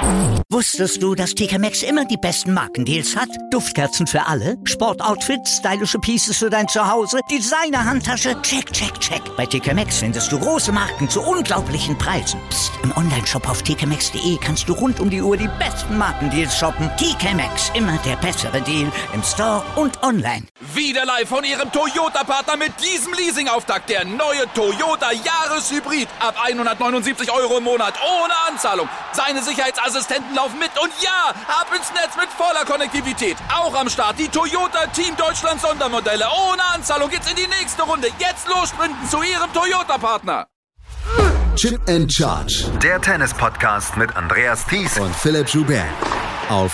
Wusstest du, dass TK Maxx immer die besten Markendeals hat? Duftkerzen für alle, Sportoutfits, stylische Pieces für dein Zuhause, Designer-Handtasche, check, check, check. Bei TK Maxx findest du große Marken zu unglaublichen Preisen. Psst. Im Onlineshop auf tkmaxx.de kannst du rund um die Uhr die besten Markendeals shoppen. TK Maxx, immer der bessere Deal im Store und online. Wieder live von ihrem Toyota-Partner mit diesem Leasing-Auftakt. Der neue Toyota Jahreshybrid. Ab 179 € im Monat, ohne Anzahlung. Seine Sicherheitsassistenten laufen mit und ja, ab ins Netz mit voller Konnektivität. Auch am Start die Toyota Team Deutschland Sondermodelle. Ohne Anzahlung geht's in die nächste Runde. Jetzt los sprinten zu Ihrem Toyota-Partner. Chip and Charge. Der Tennis-Podcast mit Andreas Thies und Philipp Joubert. Auf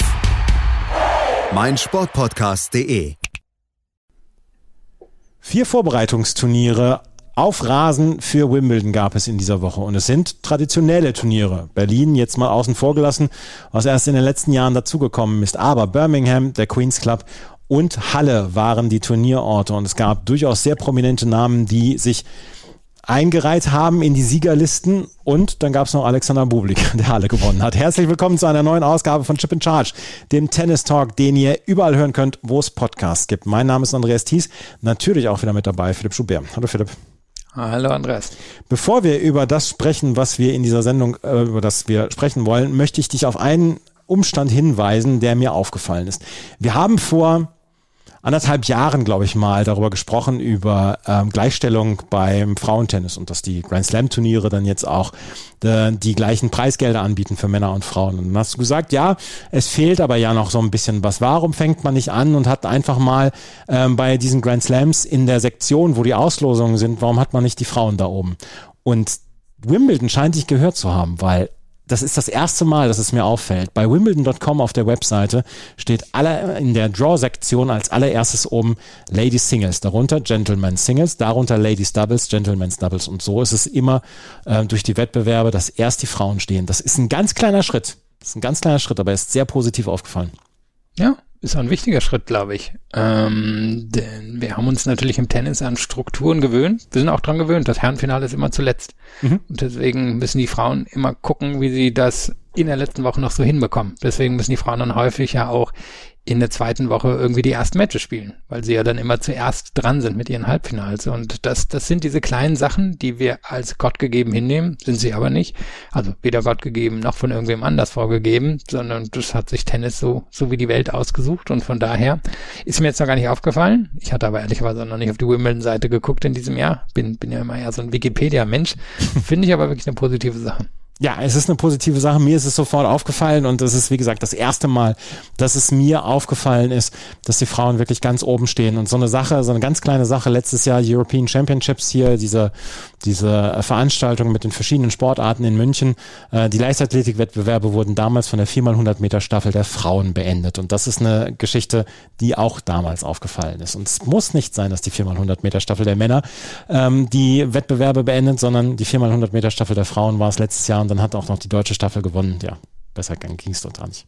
meinsportpodcast.de. 4 Vorbereitungsturniere auf Rasen für Wimbledon gab es in dieser Woche und es sind traditionelle Turniere. Berlin jetzt mal außen vor gelassen, was erst in den letzten Jahren dazugekommen ist. Aber Birmingham, der Queen's Club und Halle waren die Turnierorte und es gab durchaus sehr prominente Namen, die sich eingereiht haben in die Siegerlisten und dann gab es noch Alexander Bublik, der Halle gewonnen hat. Herzlich willkommen zu einer neuen Ausgabe von Chip and Charge, dem Tennis Talk, den ihr überall hören könnt, wo es Podcasts gibt. Mein Name ist Andreas Thies, natürlich auch wieder mit dabei, Philipp Joubert. Hallo Philipp. Hallo Andreas. Bevor wir über das sprechen, was wir in dieser Sendung, über das wir sprechen wollen, möchte ich dich auf einen Umstand hinweisen, der mir aufgefallen ist. Wir haben vor 1,5 Jahren, glaube ich mal, darüber gesprochen, über Gleichstellung beim Frauentennis und dass die Grand Slam Turniere dann jetzt auch die gleichen Preisgelder anbieten für Männer und Frauen. Und dann hast du gesagt, ja, es fehlt aber ja noch so ein bisschen was. Warum fängt man nicht an und hat einfach mal bei diesen Grand Slams in der Sektion, wo die Auslosungen sind, warum hat man nicht die Frauen da oben? Und Wimbledon scheint dich gehört zu haben, weil das ist das erste Mal, dass es mir auffällt. Bei Wimbledon.com auf der Webseite steht in der Draw-Sektion als allererstes oben Ladies Singles, darunter Gentlemen Singles, darunter Ladies Doubles, Gentlemen's Doubles und so ist es immer durch die Wettbewerbe, dass erst die Frauen stehen. Das ist ein ganz kleiner Schritt. Aber er ist sehr positiv aufgefallen. Ja, ist ein wichtiger Schritt, glaube ich. Denn wir haben uns natürlich im Tennis an Strukturen gewöhnt. Wir sind auch dran gewöhnt, das Herrenfinale ist immer zuletzt. Und deswegen müssen die Frauen immer gucken, wie sie das in der letzten Woche noch so hinbekommen. Deswegen müssen die Frauen dann häufig ja auch in der zweiten Woche irgendwie die ersten Matches spielen, weil sie ja dann immer zuerst dran sind mit ihren Halbfinals. Und das sind diese kleinen Sachen, die wir als Gott gegeben hinnehmen, sind sie aber nicht. Also weder Gott gegeben noch von irgendwem anders vorgegeben, sondern das hat sich Tennis so wie die Welt ausgesucht. Und von daher ist mir jetzt noch gar nicht aufgefallen. Ich hatte aber ehrlicherweise noch nicht auf die Wimbledon-Seite geguckt in diesem Jahr. Bin ja immer eher so ein Wikipedia-Mensch. Finde ich aber wirklich eine positive Sache. Ja, es ist eine positive Sache. Mir ist es sofort aufgefallen und es ist, wie gesagt, das erste Mal, dass es mir aufgefallen ist, dass die Frauen wirklich ganz oben stehen. Und so eine ganz kleine Sache, letztes Jahr European Championships hier, diese Veranstaltung mit den verschiedenen Sportarten in München. Die Leichtathletikwettbewerbe wurden damals von der 4x100 Meter Staffel der Frauen beendet. Und das ist eine Geschichte, die auch damals aufgefallen ist. Und es muss nicht sein, dass die 4x100 Meter Staffel der Männer die Wettbewerbe beendet, sondern die 4x100 Meter Staffel der Frauen war es letztes Jahr und dann hat auch noch die deutsche Staffel gewonnen. Ja, besser ging es dort gar nicht.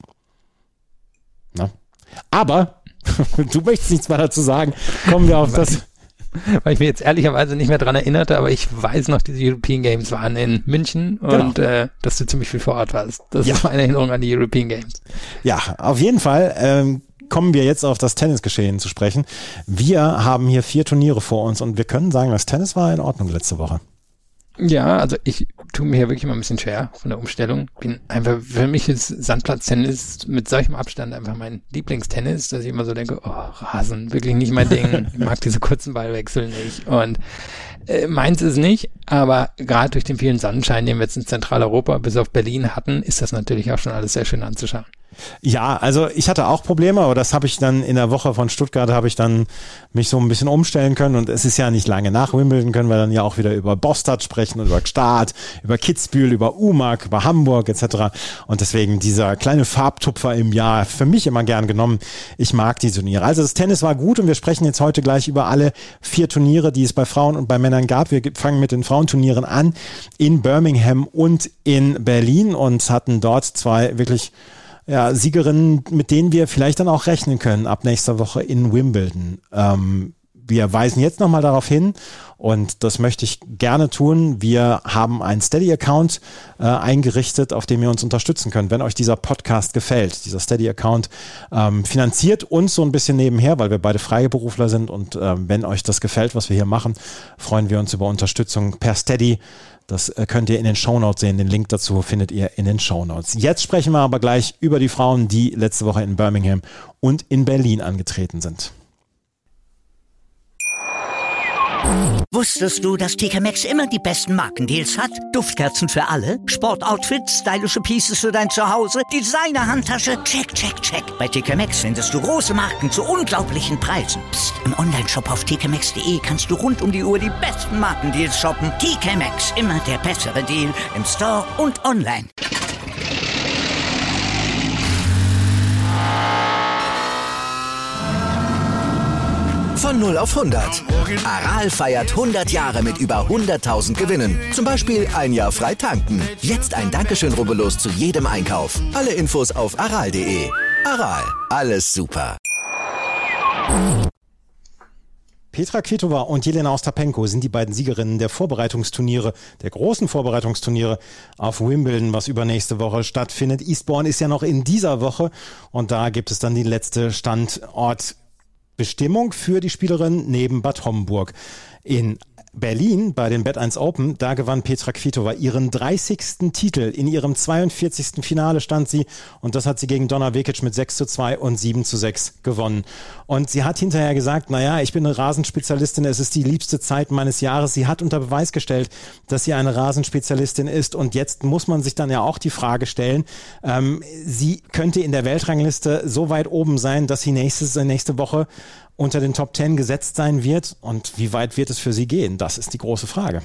Na? Aber, du möchtest nichts mehr dazu sagen, kommen wir auf das. Weil ich mir jetzt ehrlicherweise nicht mehr dran erinnerte, aber ich weiß noch, diese European Games waren in München und dass du ziemlich viel vor Ort warst. Das ist meine Erinnerung an die European Games. Ja, auf jeden Fall kommen wir jetzt auf das Tennisgeschehen zu sprechen. Wir haben hier 4 Turniere vor uns und wir können sagen, das Tennis war in Ordnung letzte Woche. Ja, also ich tue mir hier wirklich mal ein bisschen schwer von der Umstellung. Bin einfach, für mich ist Sandplatztennis mit solchem Abstand einfach mein Lieblingstennis, dass ich immer so denke, oh, Rasen, wirklich nicht mein Ding. Ich mag diese kurzen Ballwechsel nicht. Und meins ist nicht, aber gerade durch den vielen Sonnenschein, den wir jetzt in Zentraleuropa bis auf Berlin hatten, ist das natürlich auch schon alles sehr schön anzuschauen. Ja, also ich hatte auch Probleme, aber das habe ich dann in der Woche von Stuttgart, habe ich dann mich so ein bisschen umstellen können und es ist ja nicht lange nach Wimbledon, können wir dann ja auch wieder über Bostad sprechen und über Gstaad, über Kitzbühel, über Umag, über Hamburg etc. Und deswegen dieser kleine Farbtupfer im Jahr für mich immer gern genommen. Ich mag die Turniere. Also das Tennis war gut und wir sprechen jetzt heute gleich über alle 4 Turniere, die es bei Frauen und bei Männern gab. Wir fangen mit den Frauenturnieren an in Birmingham und in Berlin und hatten dort 2 wirklich Siegerinnen, mit denen wir vielleicht dann auch rechnen können ab nächster Woche in Wimbledon. wir weisen jetzt nochmal darauf hin, und das möchte ich gerne tun. Wir haben einen Steady-Account eingerichtet, auf dem ihr uns unterstützen könnt, wenn euch dieser Podcast gefällt. Dieser Steady-Account finanziert uns so ein bisschen nebenher, weil wir beide Freiberufler sind, und wenn euch das gefällt, was wir hier machen, freuen wir uns über Unterstützung per Steady. Das könnt ihr in den Shownotes sehen. Den Link dazu findet ihr in den Shownotes. Jetzt sprechen wir aber gleich über die Frauen, die letzte Woche in Birmingham und in Berlin angetreten sind. Wusstest du, dass TK Maxx immer die besten Markendeals hat? Duftkerzen für alle, Sportoutfits, stylische Pieces für dein Zuhause, Designer-Handtasche, check, check, check. Bei TK Maxx findest du große Marken zu unglaublichen Preisen. Psst. Im Onlineshop auf tkmaxx.de kannst du rund um die Uhr die besten Markendeals shoppen. TK Maxx, immer der bessere Deal im Store und online. Von 0 auf 100. Aral feiert 100 Jahre mit über 100.000 Gewinnen. Zum Beispiel ein Jahr frei tanken. Jetzt ein Dankeschön, rubbellos zu jedem Einkauf. Alle Infos auf aral.de. Aral, alles super. Petra Kvitova und Jelena Ostapenko sind die beiden Siegerinnen der Vorbereitungsturniere, der großen Vorbereitungsturniere auf Wimbledon, was übernächste Woche stattfindet. Eastbourne ist ja noch in dieser Woche, und da gibt es dann die letzte Standortbestimmung für die Spielerin neben Bad Homburg. In Berlin bei den Bet1 Open, da gewann Petra Kvitova ihren 30. Titel. In ihrem 42. Finale stand sie, und das hat sie gegen Donna Vekic mit 6:2 und 7:6 gewonnen. Und sie hat hinterher gesagt, naja, ich bin eine Rasenspezialistin, es ist die liebste Zeit meines Jahres. Sie hat unter Beweis gestellt, dass sie eine Rasenspezialistin ist, und jetzt muss man sich dann ja auch die Frage stellen, sie könnte in der Weltrangliste so weit oben sein, dass sie nächste Woche unter den Top 10 gesetzt sein wird, und wie weit wird es für sie gehen? Das ist die große Frage.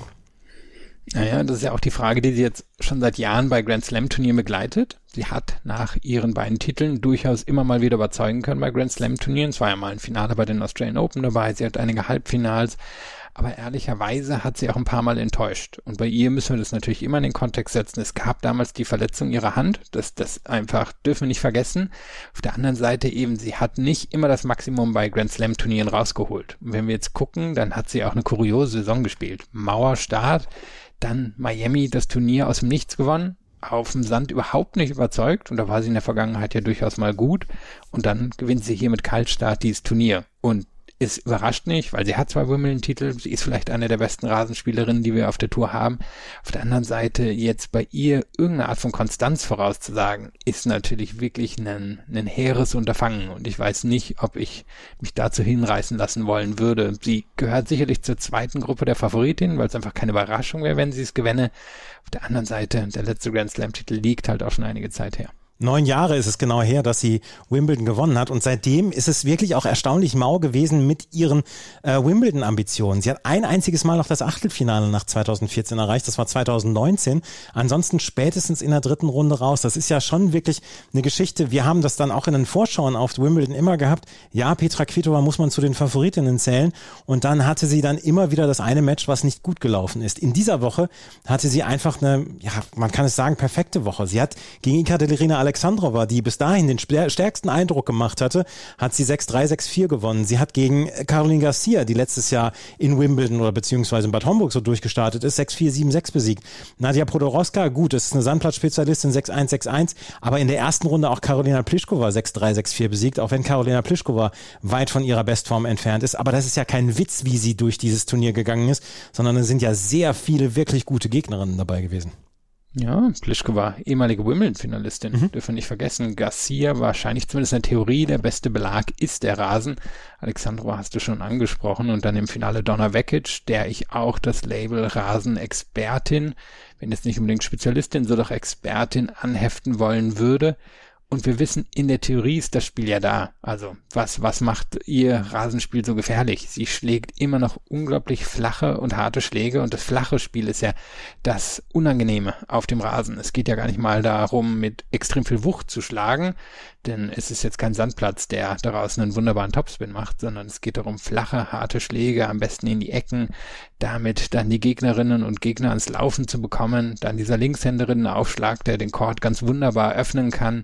Naja, das ist ja auch die Frage, die sie jetzt schon seit Jahren bei Grand Slam Turnieren begleitet. Sie hat nach ihren beiden Titeln durchaus immer mal wieder überzeugen können bei Grand Slam Turnieren. Es war ja mal ein Finale bei den Australian Open dabei, sie hat einige Halbfinals, aber ehrlicherweise hat sie auch ein paar Mal enttäuscht. Und bei ihr müssen wir das natürlich immer in den Kontext setzen. Es gab damals die Verletzung ihrer Hand, das einfach dürfen wir nicht vergessen. Auf der anderen Seite eben, sie hat nicht immer das Maximum bei Grand Slam Turnieren rausgeholt. Und wenn wir jetzt gucken, dann hat sie auch eine kuriose Saison gespielt. Mauerstart, dann Miami das Turnier aus dem Nichts gewonnen, auf dem Sand überhaupt nicht überzeugt, und da war sie in der Vergangenheit ja durchaus mal gut, und dann gewinnt sie hier mit Kaltstart dieses Turnier. Und es überrascht nicht, weil sie hat 2 Wimbledon-Titel, sie ist vielleicht eine der besten Rasenspielerinnen, die wir auf der Tour haben. Auf der anderen Seite jetzt bei ihr irgendeine Art von Konstanz vorauszusagen, ist natürlich wirklich ein hehres Unterfangen, und ich weiß nicht, ob ich mich dazu hinreißen lassen wollen würde. Sie gehört sicherlich zur zweiten Gruppe der Favoritinnen, weil es einfach keine Überraschung wäre, wenn sie es gewinne. Auf der anderen Seite, der letzte Grand Slam-Titel liegt halt auch schon einige Zeit her. 9 Jahre ist es genau her, dass sie Wimbledon gewonnen hat, und seitdem ist es wirklich auch erstaunlich mau gewesen mit ihren Wimbledon-Ambitionen. Sie hat ein einziges Mal noch das Achtelfinale nach 2014 erreicht, das war 2019, ansonsten spätestens in der 3. Runde raus. Das ist ja schon wirklich eine Geschichte. Wir haben das dann auch in den Vorschauen auf Wimbledon immer gehabt. Ja, Petra Kvitova muss man zu den Favoritinnen zählen, und dann hatte sie dann immer wieder das eine Match, was nicht gut gelaufen ist. In dieser Woche hatte sie einfach eine, ja, man kann es sagen, perfekte Woche. Sie hat gegen Ekaterina Alexandrova, die bis dahin den stärksten Eindruck gemacht hatte, hat sie 6-3, 6-4 gewonnen. Sie hat gegen Caroline Garcia, die letztes Jahr in Wimbledon oder beziehungsweise in Bad Homburg so durchgestartet ist, 6-4, 7-6 besiegt. Nadia Podoroska, gut, das ist eine Sandplatzspezialistin, 6-1, 6-1, aber in der ersten Runde auch Karolina Pliskova 6-3, 6-4 besiegt, auch wenn Karolina Pliskova weit von ihrer Bestform entfernt ist. Aber das ist ja kein Witz, wie sie durch dieses Turnier gegangen ist, sondern es sind ja sehr viele wirklich gute Gegnerinnen dabei gewesen. Ja, Pliskova, ehemalige Wimbledon-Finalistin, dürfen wir nicht vergessen. Garcia, wahrscheinlich zumindest in der Theorie, der beste Belag ist der Rasen. Alexandrova hast du schon angesprochen, und dann im Finale Donna Vekic, der ich auch das Label Rasen-Expertin, wenn jetzt nicht unbedingt Spezialistin, so doch Expertin anheften wollen würde. Und wir wissen, in der Theorie ist das Spiel ja da. Also was macht ihr Rasenspiel so gefährlich? Sie schlägt immer noch unglaublich flache und harte Schläge, und das flache Spiel ist ja das Unangenehme auf dem Rasen. Es geht ja gar nicht mal darum, mit extrem viel Wucht zu schlagen, denn es ist jetzt kein Sandplatz, der daraus einen wunderbaren Topspin macht, sondern es geht darum, flache, harte Schläge, am besten in die Ecken, damit dann die Gegnerinnen und Gegner ans Laufen zu bekommen, dann dieser Linkshänderinnenaufschlag, der den Court ganz wunderbar öffnen kann.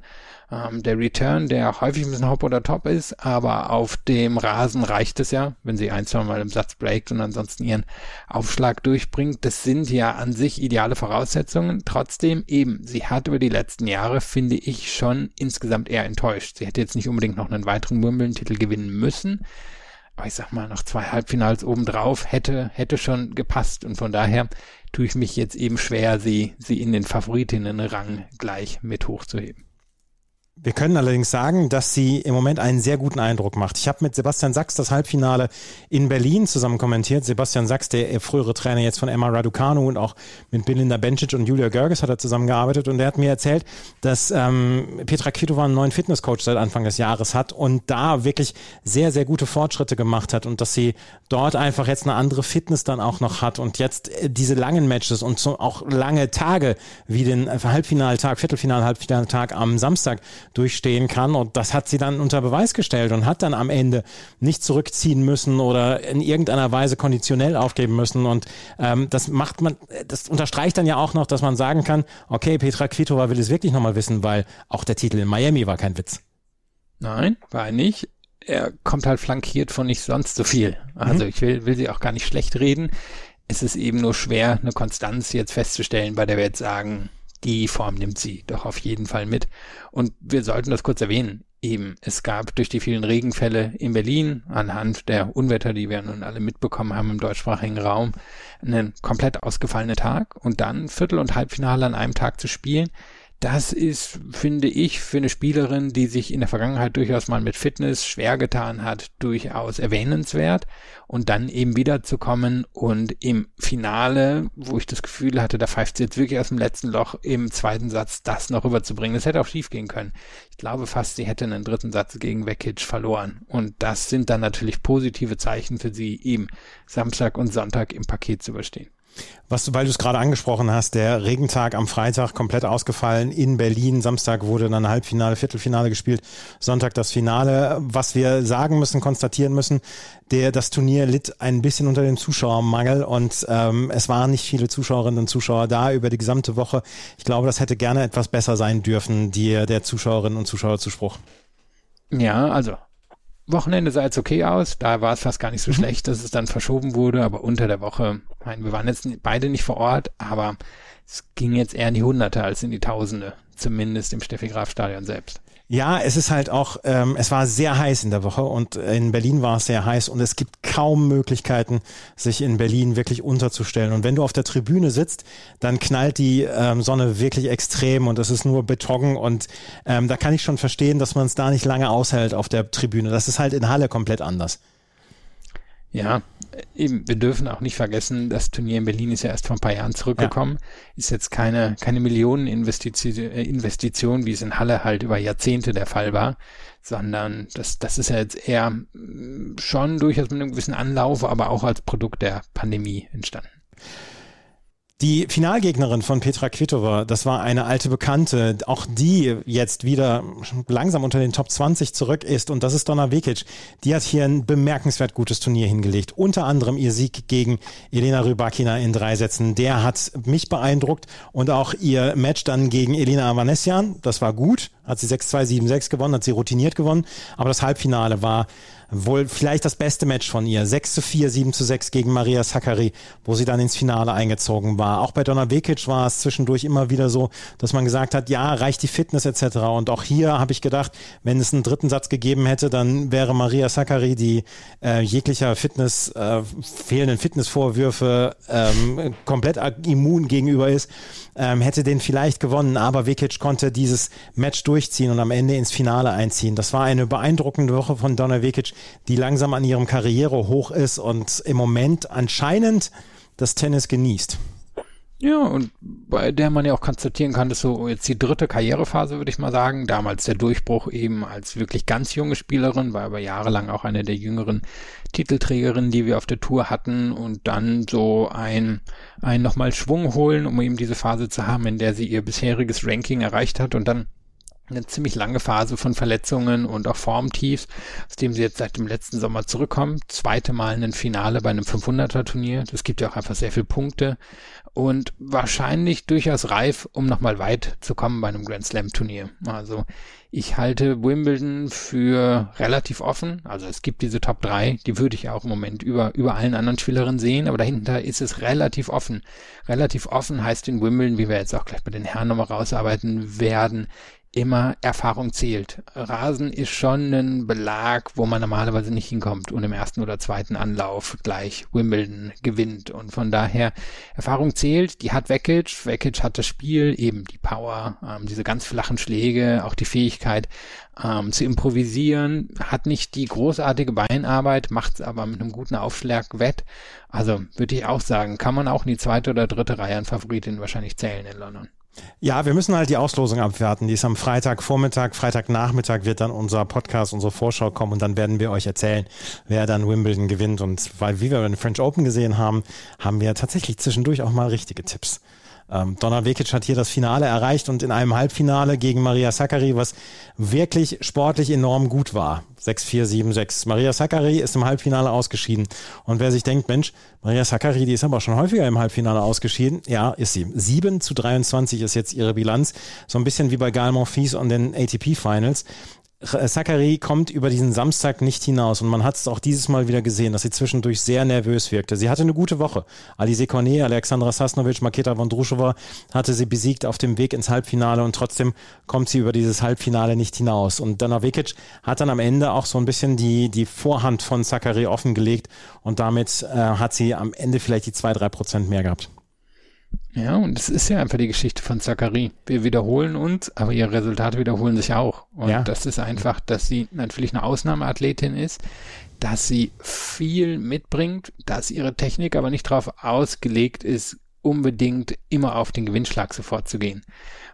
Der Return, der häufig ein bisschen hopp oder top ist, aber auf dem Rasen reicht es ja, wenn sie 1-2 Mal im Satz breakt und ansonsten ihren Aufschlag durchbringt. Das sind ja an sich ideale Voraussetzungen. Trotzdem eben, sie hat über die letzten Jahre, finde ich, schon insgesamt eher enttäuscht. Sie hätte jetzt nicht unbedingt noch einen weiteren Wimbledon-Titel gewinnen müssen, aber ich sag mal, noch 2 Halbfinals obendrauf hätte schon gepasst und von daher tue ich mich jetzt eben schwer, sie in den Favoritinnenrang gleich mit hochzuheben. Wir können allerdings sagen, dass sie im Moment einen sehr guten Eindruck macht. Ich habe mit Sebastian Sachs das Halbfinale in Berlin zusammen kommentiert. Sebastian Sachs, der frühere Trainer jetzt von Emma Raducanu, und auch mit Belinda Bencic und Julia Görges hat er zusammengearbeitet, und er hat mir erzählt, dass Petra Kvitova einen neuen Fitnesscoach seit Anfang des Jahres hat und da wirklich sehr, sehr gute Fortschritte gemacht hat und dass sie dort einfach jetzt eine andere Fitness dann auch noch hat und jetzt diese langen Matches und so auch lange Tage wie den Halbfinaltag, Halbfinaltag am Samstag durchstehen kann, und das hat sie dann unter Beweis gestellt und hat dann am Ende nicht zurückziehen müssen oder in irgendeiner Weise konditionell aufgeben müssen, und das unterstreicht dann ja auch noch, dass man sagen kann, okay, Petra Kvitova will es wirklich nochmal wissen, weil auch der Titel in Miami war kein Witz. Nein, war er nicht. Er kommt halt flankiert von nicht sonst so viel. Also ich will sie auch gar nicht schlecht reden. Es ist eben nur schwer, eine Konstanz jetzt festzustellen, bei der wir jetzt sagen, die Form nimmt sie doch auf jeden Fall mit. Und wir sollten das kurz erwähnen. Eben, es gab durch die vielen Regenfälle in Berlin anhand der Unwetter, die wir nun alle mitbekommen haben im deutschsprachigen Raum, einen komplett ausgefallenen Tag und dann Viertel- und Halbfinale an einem Tag zu spielen. Das ist, finde ich, für eine Spielerin, die sich in der Vergangenheit durchaus mal mit Fitness schwer getan hat, durchaus erwähnenswert. Und dann eben wiederzukommen und im Finale, wo ich das Gefühl hatte, da pfeift sie jetzt wirklich aus dem letzten Loch, im zweiten Satz das noch rüberzubringen. Das hätte auch schief gehen können. Ich glaube fast, sie hätte einen dritten Satz gegen Vekic verloren. Und das sind dann natürlich positive Zeichen für sie, eben Samstag und Sonntag im Paket zu überstehen. Weil du es gerade angesprochen hast, der Regentag am Freitag komplett ausgefallen in Berlin. Samstag wurde dann Halbfinale, Viertelfinale gespielt, Sonntag das Finale. Was wir sagen müssen, konstatieren müssen, das Turnier litt ein bisschen unter dem Zuschauermangel und es waren nicht viele Zuschauerinnen und Zuschauer da über die gesamte Woche. Ich glaube, das hätte gerne etwas besser sein dürfen, der Zuschauerinnen und Zuschauerzuspruch. Ja, also Wochenende sah jetzt okay aus, da war es fast gar nicht so schlecht, dass es dann verschoben wurde, aber unter der Woche, wir waren jetzt beide nicht vor Ort, aber es ging jetzt eher in die Hunderte als in die Tausende, zumindest im Steffi-Graf-Stadion selbst. Ja, es ist halt auch, es war sehr heiß in der Woche und in Berlin war es sehr heiß und es gibt kaum Möglichkeiten, sich in Berlin wirklich unterzustellen. Und wenn du auf der Tribüne sitzt, dann knallt die Sonne wirklich extrem und es ist nur Beton und da kann ich schon verstehen, dass man es da nicht lange aushält auf der Tribüne. Das ist halt in Halle komplett anders. Ja, eben, wir dürfen auch nicht vergessen, das Turnier in Berlin ist ja erst vor ein paar Jahren zurückgekommen, ist jetzt keine Millioneninvestition, wie es in Halle halt über Jahrzehnte der Fall war, sondern das ist ja jetzt eher schon durchaus mit einem gewissen Anlauf, aber auch als Produkt der Pandemie entstanden. Die Finalgegnerin von Petra Kvitova, das war eine alte Bekannte, auch die jetzt wieder langsam unter den Top 20 zurück ist und das ist Donna Vekic. Die hat hier ein bemerkenswert gutes Turnier hingelegt. Unter anderem ihr Sieg gegen Elena Rybakina in 3 Sätzen. Der hat mich beeindruckt und auch ihr Match dann gegen Elena Avanesian, das war gut. Hat sie 6-2, 7-6 gewonnen, hat sie routiniert gewonnen. Aber das Halbfinale war wohl vielleicht das beste Match von ihr. 6-4, 7-6 gegen Maria Sakkari, wo sie dann ins Finale eingezogen war. Auch bei Donna Vekic war es zwischendurch immer wieder so, dass man gesagt hat, ja, reicht die Fitness etc. Und auch hier habe ich gedacht, wenn es einen dritten Satz gegeben hätte, dann wäre Maria Sakkari, die jeglicher fehlenden Fitnessvorwürfe komplett immun gegenüber ist, hätte den vielleicht gewonnen. Aber Vekic konnte dieses Match durchziehen und am Ende ins Finale einziehen. Das war eine beeindruckende Woche von Donna Vekic, die langsam an ihrem Karrierehoch ist und im Moment anscheinend das Tennis genießt. Ja, und bei der man ja auch konstatieren kann, dass so jetzt die dritte Karrierephase, würde ich mal sagen. Damals der Durchbruch eben als wirklich ganz junge Spielerin, war aber jahrelang auch eine der jüngeren Titelträgerinnen, die wir auf der Tour hatten und dann so ein nochmal Schwung holen, um eben diese Phase zu haben, in der sie ihr bisheriges Ranking erreicht hat und dann eine ziemlich lange Phase von Verletzungen und auch Formtiefs, aus dem sie jetzt seit dem letzten Sommer zurückkommen. Zweite Mal ein Finale bei einem 500er-Turnier. Das gibt ja auch einfach sehr viele Punkte und wahrscheinlich durchaus reif, um nochmal weit zu kommen bei einem Grand Slam-Turnier. Also ich halte Wimbledon für relativ offen. Also es gibt diese Top 3, die würde ich auch im Moment über allen anderen Spielerinnen sehen, aber dahinter ist es relativ offen. Relativ offen heißt in Wimbledon, wie wir jetzt auch gleich bei den Herren nochmal rausarbeiten werden, immer Erfahrung zählt. Rasen ist schon ein Belag, wo man normalerweise nicht hinkommt und im ersten oder zweiten Anlauf gleich Wimbledon gewinnt. Und von daher, Erfahrung zählt, die hat Vekic. Vekic hat das Spiel, eben die Power, diese ganz flachen Schläge, auch die Fähigkeit zu improvisieren, hat nicht die großartige Beinarbeit, macht es aber mit einem guten Aufschlag wett. Also würde ich auch sagen, kann man auch in die zweite oder dritte Reihe an Favoritin wahrscheinlich zählen in London. Ja, wir müssen halt die Auslosung abwarten. Die ist am Freitagvormittag, Freitagnachmittag wird dann unser Podcast, unsere Vorschau kommen und dann werden wir euch erzählen, wer dann Wimbledon gewinnt. Und weil, wie wir bei den French Open gesehen haben, haben wir tatsächlich zwischendurch auch mal richtige Tipps. Donna Vekic hat hier das Finale erreicht und in einem Halbfinale gegen Maria Sakkari, was wirklich sportlich enorm gut war. 6-4, 7-6. Maria Sakkari ist im Halbfinale ausgeschieden. Und wer sich denkt, Mensch, Maria Sakkari, die ist aber schon häufiger im Halbfinale ausgeschieden. Ja, ist sie. 7-23 ist jetzt ihre Bilanz. So ein bisschen wie bei Gael Monfils und den ATP Finals. Sakkari kommt über diesen Samstag nicht hinaus und man hat es auch dieses Mal wieder gesehen, dass sie zwischendurch sehr nervös wirkte. Sie hatte eine gute Woche. Alizé Cornet, Alexandra Sasnovic, Marketa Vondrushova hatte sie besiegt auf dem Weg ins Halbfinale und trotzdem kommt sie über dieses Halbfinale nicht hinaus. Und Donna Vekic hat dann am Ende auch so ein bisschen die Vorhand von Sakkari offengelegt und damit hat sie am Ende vielleicht die 2-3% mehr gehabt. Ja, und es ist ja einfach die Geschichte von Sakkari. Wir wiederholen uns, aber ihre Resultate wiederholen sich auch. Und das ist einfach, dass sie natürlich eine Ausnahmeathletin ist, dass sie viel mitbringt, dass ihre Technik aber nicht darauf ausgelegt ist, unbedingt immer auf den Gewinnschlag sofort zu gehen.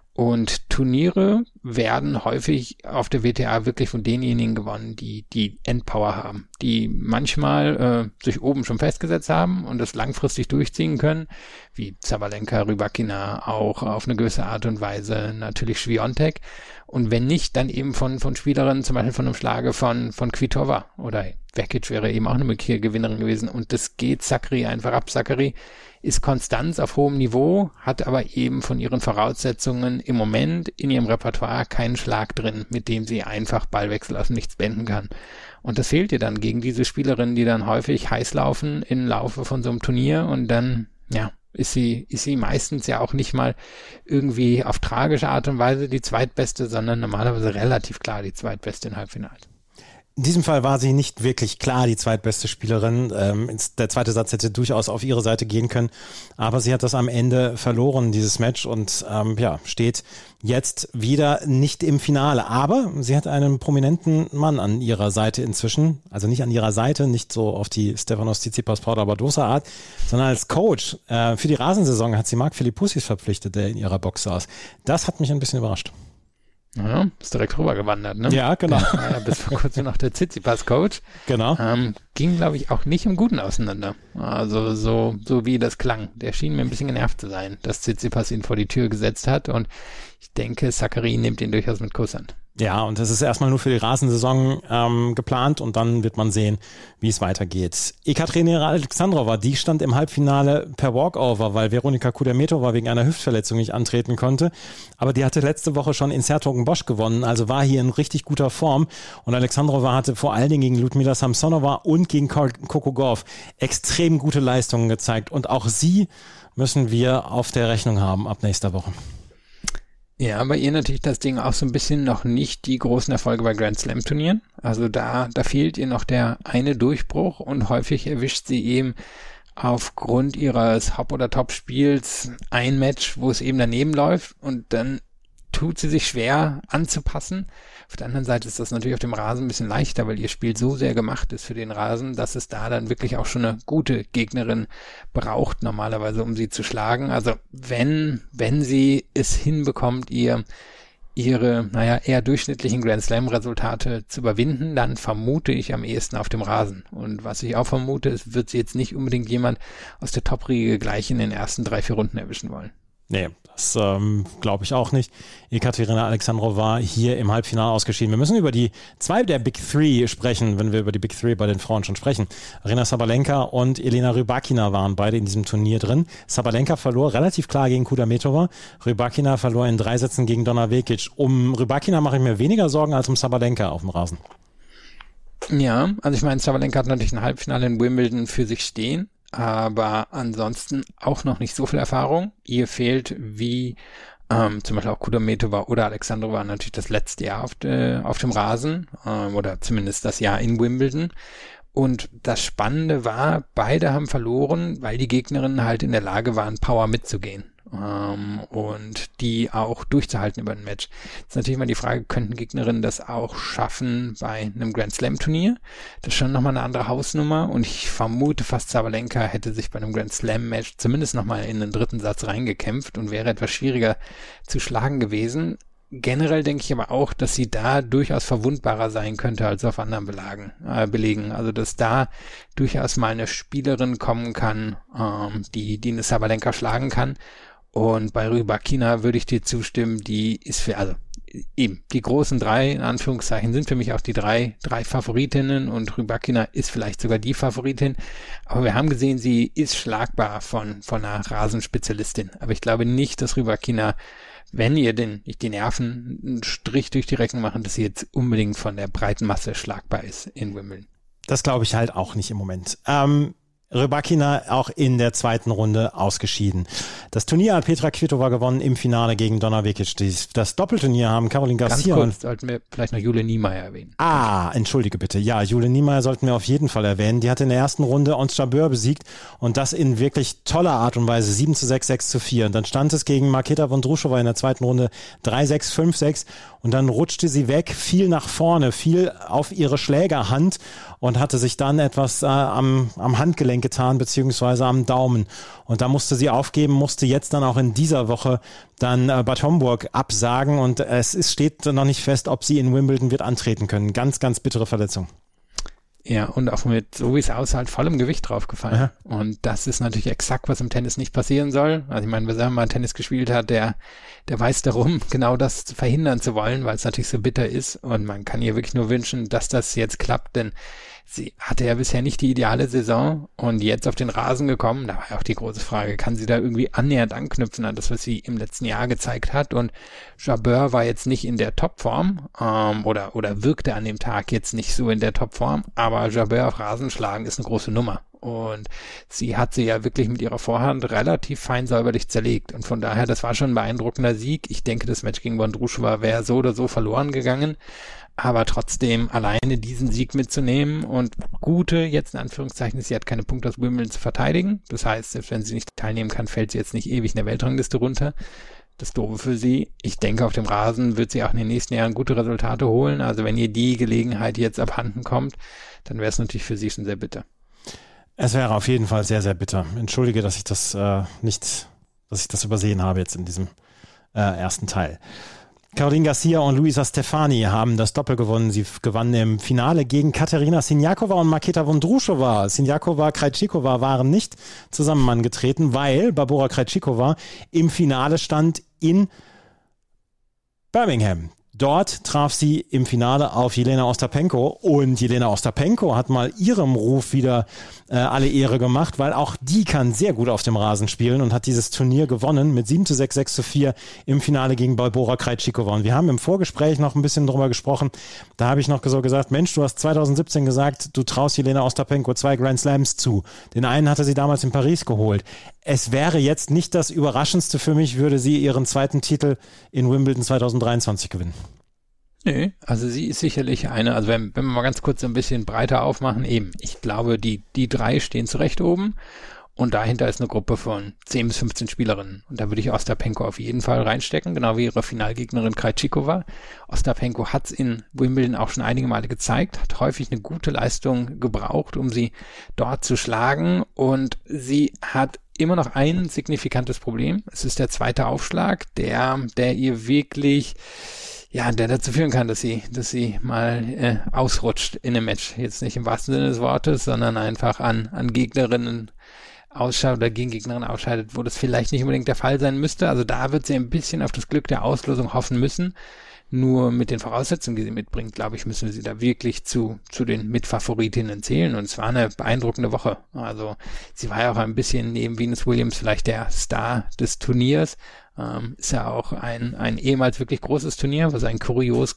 Und Turniere werden häufig auf der WTA wirklich von denjenigen gewonnen, die Endpower haben, die manchmal sich oben schon festgesetzt haben und das langfristig durchziehen können, wie Sabalenka, Rybakina, auch auf eine gewisse Art und Weise natürlich Swiatek. Und wenn nicht, dann eben von Spielerinnen, zum Beispiel von einem Schlage von Kvitova oder Vekic wäre eben auch eine mögliche Gewinnerin gewesen. Und das geht Sakkari einfach ab. Sakkari ist Konstanz auf hohem Niveau, hat aber eben von ihren Voraussetzungen im Moment in ihrem Repertoire keinen Schlag drin, mit dem sie einfach Ballwechsel aus dem Nichts beenden kann. Und das fehlt ihr dann gegen diese Spielerinnen, die dann häufig heiß laufen im Laufe von so einem Turnier und dann, ja, ist sie meistens ja auch nicht mal irgendwie auf tragische Art und Weise die zweitbeste, sondern normalerweise relativ klar die zweitbeste in Halbfinals. In diesem Fall war sie nicht wirklich klar die zweitbeste Spielerin. Der zweite Satz hätte durchaus auf ihre Seite gehen können, aber sie hat das am Ende verloren, dieses Match, und steht jetzt wieder nicht im Finale. Aber sie hat einen prominenten Mann an ihrer Seite inzwischen, also nicht an ihrer Seite, nicht so auf die Stefanos Tsitsipas Paula Badosa Art, sondern als Coach. Für die Rasensaison hat sie Marc Philippoussis verpflichtet, der in ihrer Box saß. Das hat mich ein bisschen überrascht. Ja, ist direkt rübergewandert, ne? Ja, genau. Ja, bis vor kurzem noch der Tsitsipas-Coach. Genau. Ging, glaube ich, auch nicht im Guten auseinander. Also so wie das klang. Der schien mir ein bisschen genervt zu sein, dass Tsitsipas ihn vor die Tür gesetzt hat und ich denke, Sakkari nimmt ihn durchaus mit Kusshand. Ja, und das ist erstmal nur für die Rasensaison geplant und dann wird man sehen, wie es weitergeht. Ekaterina Alexandrova, die stand im Halbfinale per Walkover, weil Veronika Kudermetova wegen einer Hüftverletzung nicht antreten konnte. Aber die hatte letzte Woche schon in 's-Hertogenbosch gewonnen, also war hier in richtig guter Form. Und Alexandrova hatte vor allen Dingen gegen Ludmila Samsonova und gegen Coco Gauff extrem gute Leistungen gezeigt. Und auch sie müssen wir auf der Rechnung haben ab nächster Woche. Ja, bei ihr natürlich das Ding auch so ein bisschen noch nicht die großen Erfolge bei Grand Slam Turnieren. Also da fehlt ihr noch der eine Durchbruch und häufig erwischt sie eben aufgrund ihres Hop- oder Top-Spiels ein Match, wo es eben daneben läuft und dann tut sie sich schwer anzupassen. Auf der anderen Seite ist das natürlich auf dem Rasen ein bisschen leichter, weil ihr Spiel so sehr gemacht ist für den Rasen, dass es da dann wirklich auch schon eine gute Gegnerin braucht normalerweise, um sie zu schlagen. Also wenn sie es hinbekommt, ihre eher durchschnittlichen Grand Slam Resultate zu überwinden, dann vermute ich am ehesten auf dem Rasen. Und was ich auch vermute, ist, wird sie jetzt nicht unbedingt jemand aus der Top-Riege gleich in den ersten 3-4 Runden erwischen wollen. Nee, das glaube ich auch nicht. Ekaterina Alexandrova hier im Halbfinale ausgeschieden. Wir müssen über die zwei der Big Three sprechen, wenn wir über die Big Three bei den Frauen schon sprechen. Aryna Sabalenka und Elena Rybakina waren beide in diesem Turnier drin. Sabalenka verlor relativ klar gegen Kudermetova. Rybakina verlor in 3 Sätzen gegen Donna Vekic. Um Rybakina mache ich mir weniger Sorgen als um Sabalenka auf dem Rasen. Ja, also ich meine, Sabalenka hat natürlich ein Halbfinale in Wimbledon für sich stehen. Aber ansonsten auch noch nicht so viel Erfahrung. Ihr fehlt wie zum Beispiel auch Kudermetova oder Alexandrova natürlich das letzte Jahr auf dem Rasen oder zumindest das Jahr in Wimbledon. Und das Spannende war, beide haben verloren, weil die Gegnerinnen halt in der Lage waren, Power mitzugehen. Und die auch durchzuhalten über ein Match. Jetzt ist natürlich mal die Frage, könnten Gegnerinnen das auch schaffen bei einem Grand Slam Turnier? Das ist schon nochmal eine andere Hausnummer und ich vermute fast, Sabalenka hätte sich bei einem Grand Slam Match zumindest nochmal in den 3. Satz reingekämpft und wäre etwas schwieriger zu schlagen gewesen. Generell denke ich aber auch, dass sie da durchaus verwundbarer sein könnte als auf anderen Belegen. Also, dass da durchaus mal eine Spielerin kommen kann, die eine Sabalenka schlagen kann. Und bei Rybakina würde ich dir zustimmen, die ist eben, die großen 3, in Anführungszeichen, sind für mich auch die drei Favoritinnen und Rybakina ist vielleicht sogar die Favoritin. Aber wir haben gesehen, sie ist schlagbar von einer Rasenspezialistin. Aber ich glaube nicht, dass Rybakina, wenn ihr die Nerven einen Strich durch die Rechnung machen, dass sie jetzt unbedingt von der breiten Masse schlagbar ist in Wimbledon. Das glaube ich halt auch nicht im Moment. Rybakina auch in der 2. Runde ausgeschieden. Das Turnier hat Petra Kvitova gewonnen im Finale gegen Donna Vekic. Das Doppelturnier haben Caroline Garcia. Ganz kurz sollten wir vielleicht noch Jule Niemeyer erwähnen. Entschuldige bitte. Ja, Jule Niemeyer sollten wir auf jeden Fall erwähnen. Die hat in der ersten Runde Ons Jabeur besiegt und das in wirklich toller Art und Weise. 7:6, 6:4. Und dann stand es gegen Marketa Vondrushova in der 2. Runde 3:6, 5:6 und dann rutschte sie weg, fiel nach vorne, fiel auf ihre Schlägerhand und hatte sich dann etwas am Handgelenk getan, beziehungsweise am Daumen. Und da musste sie aufgeben, musste jetzt dann auch in dieser Woche dann Bad Homburg absagen und steht noch nicht fest, ob sie in Wimbledon wird antreten können. Ganz, ganz bittere Verletzung. Ja, und auch mit, so wie es aussah, halt vollem Gewicht draufgefallen. Ja. Und das ist natürlich exakt, was im Tennis nicht passieren soll. Also ich meine, wer selber mal Tennis gespielt hat, der weiß darum, genau das verhindern zu wollen, weil es natürlich so bitter ist. Und man kann ihr wirklich nur wünschen, dass das jetzt klappt, denn sie hatte ja bisher nicht die ideale Saison und jetzt auf den Rasen gekommen, da war ja auch die große Frage, kann sie da irgendwie annähernd anknüpfen an das, was sie im letzten Jahr gezeigt hat? Und Jabeur war jetzt nicht in der Topform oder wirkte an dem Tag jetzt nicht so in der Topform, aber Jabeur auf Rasen schlagen ist eine große Nummer. Und sie hat sie ja wirklich mit ihrer Vorhand relativ fein säuberlich zerlegt. Und von daher, das war schon ein beeindruckender Sieg. Ich denke, das Match gegen Vondrushova wäre so oder so verloren gegangen. Aber trotzdem alleine diesen Sieg mitzunehmen und jetzt in Anführungszeichen, sie hat keine Punkte aus Wimbledon zu verteidigen. Das heißt, selbst wenn sie nicht teilnehmen kann, fällt sie jetzt nicht ewig in der Weltrangliste runter. Das Doofe für sie. Ich denke, auf dem Rasen wird sie auch in den nächsten Jahren gute Resultate holen. Also wenn ihr die Gelegenheit jetzt abhanden kommt, dann wäre es natürlich für sie schon sehr bitter. Es wäre auf jeden Fall sehr, sehr bitter. Entschuldige, dass ich das übersehen habe jetzt in diesem ersten Teil. Caroline Garcia und Luisa Stefani haben das Doppel gewonnen. Sie gewannen im Finale gegen Katerina Siniakova und Marketa Vondrushova. Siniakova, Krejcikova waren nicht zusammen angetreten, weil Barbora Krejcikova im Finale stand in Birmingham. Dort traf sie im Finale auf Jelena Ostapenko und Jelena Ostapenko hat mal ihrem Ruf wieder alle Ehre gemacht, weil auch die kann sehr gut auf dem Rasen spielen und hat dieses Turnier gewonnen mit 7:6, 6:4 im Finale gegen Barbora Krejcikova. Und wir haben im Vorgespräch noch ein bisschen drüber gesprochen. Da habe ich noch so gesagt, Mensch, du hast 2017 gesagt, du traust Jelena Ostapenko 2 Grand Slams zu. Den einen hatte sie damals in Paris geholt. Es wäre jetzt nicht das Überraschendste für mich, würde sie ihren 2. Titel in Wimbledon 2023 gewinnen. Nee, also sie ist sicherlich eine, also wenn wir mal ganz kurz ein bisschen breiter aufmachen, eben, ich glaube, die 3 stehen zu Recht oben und dahinter ist eine Gruppe von 10 bis 15 Spielerinnen. Und da würde ich Ostapenko auf jeden Fall reinstecken, genau wie ihre Finalgegnerin Krejcikova. Ostapenko hat es in Wimbledon auch schon einige Male gezeigt, hat häufig eine gute Leistung gebraucht, um sie dort zu schlagen und sie hat immer noch ein signifikantes Problem. Es ist der 2. Aufschlag, der ihr wirklich, der dazu führen kann, dass sie mal ausrutscht in einem Match. Jetzt nicht im wahrsten Sinne des Wortes, sondern einfach an Gegnerinnen ausscheidet oder gegen Gegnerin ausscheidet, wo das vielleicht nicht unbedingt der Fall sein müsste. Also da wird sie ein bisschen auf das Glück der Auslosung hoffen müssen. Nur mit den Voraussetzungen, die sie mitbringt, glaube ich, müssen wir sie da wirklich zu den Mitfavoritinnen zählen. Und es war eine beeindruckende Woche. Also sie war ja auch ein bisschen neben Venus Williams vielleicht der Star des Turniers. Ist ja auch ein ehemals wirklich großes Turnier, was einen kurios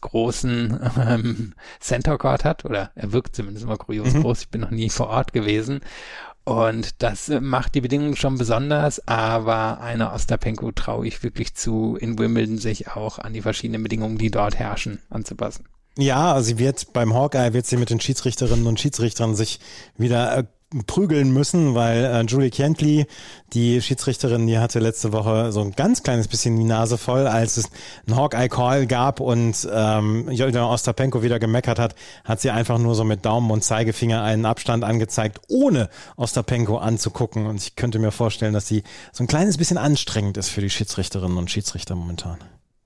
großen Center Court hat. Oder er wirkt zumindest immer kurios groß. Ich bin noch nie vor Ort gewesen. Und das macht die Bedingungen schon besonders, aber einer Ostapenko traue ich wirklich zu, in Wimbledon sich auch an die verschiedenen Bedingungen, die dort herrschen, anzupassen. Ja, sie wird beim Hawkeye mit den Schiedsrichterinnen und Schiedsrichtern sich wieder prügeln müssen, weil Julie Kentley, die Schiedsrichterin, die hatte letzte Woche so ein ganz kleines bisschen die Nase voll, als es einen Hawkeye-Call gab und Jelena Ostapenko wieder gemeckert hat sie einfach nur so mit Daumen und Zeigefinger einen Abstand angezeigt, ohne Ostapenko anzugucken. Und ich könnte mir vorstellen, dass sie so ein kleines bisschen anstrengend ist für die Schiedsrichterinnen und Schiedsrichter momentan.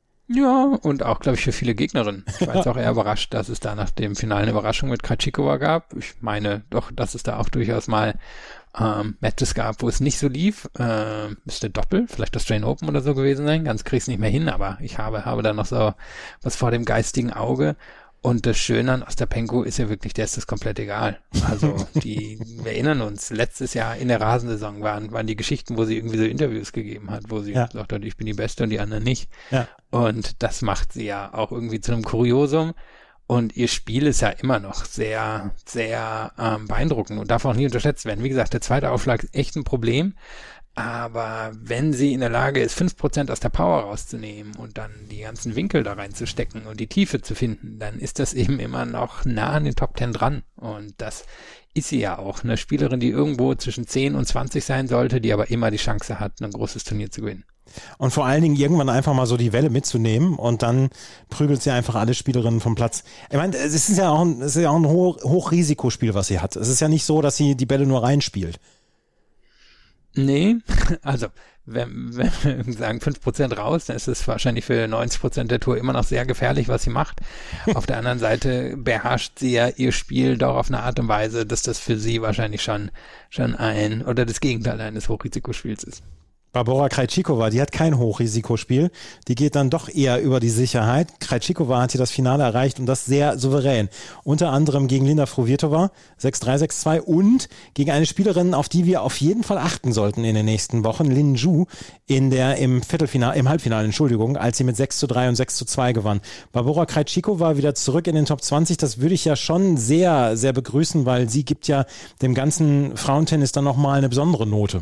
Ja, und auch, glaube ich, für viele Gegnerinnen. Ich war jetzt auch eher überrascht, dass es da nach dem Finale eine Überraschung mit Krejcikova gab. Ich meine doch, dass es da auch durchaus mal Matches gab, wo es nicht so lief. Müsste Doppel, vielleicht Australian Open oder so gewesen sein. Ganz krieg's nicht mehr hin, aber ich habe da noch so was vor dem geistigen Auge. Und das Schöne an Ostapenko ist ja wirklich, der ist das komplett egal. Also wir erinnern uns, letztes Jahr in der Rasensaison waren die Geschichten, wo sie irgendwie so Interviews gegeben hat, wo sie gesagt hat, ich bin die Beste und die anderen nicht. Ja. Und das macht sie ja auch irgendwie zu einem Kuriosum. Und ihr Spiel ist ja immer noch sehr, sehr beeindruckend und darf auch nie unterschätzt werden. Wie gesagt, der zweite Aufschlag ist echt ein Problem. Aber wenn sie in der Lage ist, 5% aus der Power rauszunehmen und dann die ganzen Winkel da reinzustecken und die Tiefe zu finden, dann ist das eben immer noch nah an den Top 10 dran. Und das ist sie ja auch. Eine Spielerin, die irgendwo zwischen 10 und 20 sein sollte, die aber immer die Chance hat, ein großes Turnier zu gewinnen. Und vor allen Dingen irgendwann einfach mal so die Welle mitzunehmen und dann prügelt sie einfach alle Spielerinnen vom Platz. Ich meine, es ist ja auch ein Hochrisikospiel, was sie hat. Es ist ja nicht so, dass sie die Bälle nur reinspielt. Nee, also wenn wir sagen 5% raus, dann ist es wahrscheinlich für 90% der Tour immer noch sehr gefährlich, was sie macht. Auf der anderen Seite beherrscht sie ja ihr Spiel doch auf eine Art und Weise, dass das für sie wahrscheinlich schon oder das Gegenteil eines Hochrisikospiels ist. Barbora Krejcikova, die hat kein Hochrisikospiel, die geht dann doch eher über die Sicherheit. Krejcikova hat hier das Finale erreicht und das sehr souverän. Unter anderem gegen Linda Fruhvirtova, 6-3, 6-2 und gegen eine Spielerin, auf die wir auf jeden Fall achten sollten in den nächsten Wochen, Lin Zhu, im Halbfinale, als sie mit 6-3 und 6-2 gewann. Barbora Krejcikova wieder zurück in den Top 20, das würde ich ja schon sehr, sehr begrüßen, weil sie gibt ja dem ganzen Frauentennis dann nochmal eine besondere Note.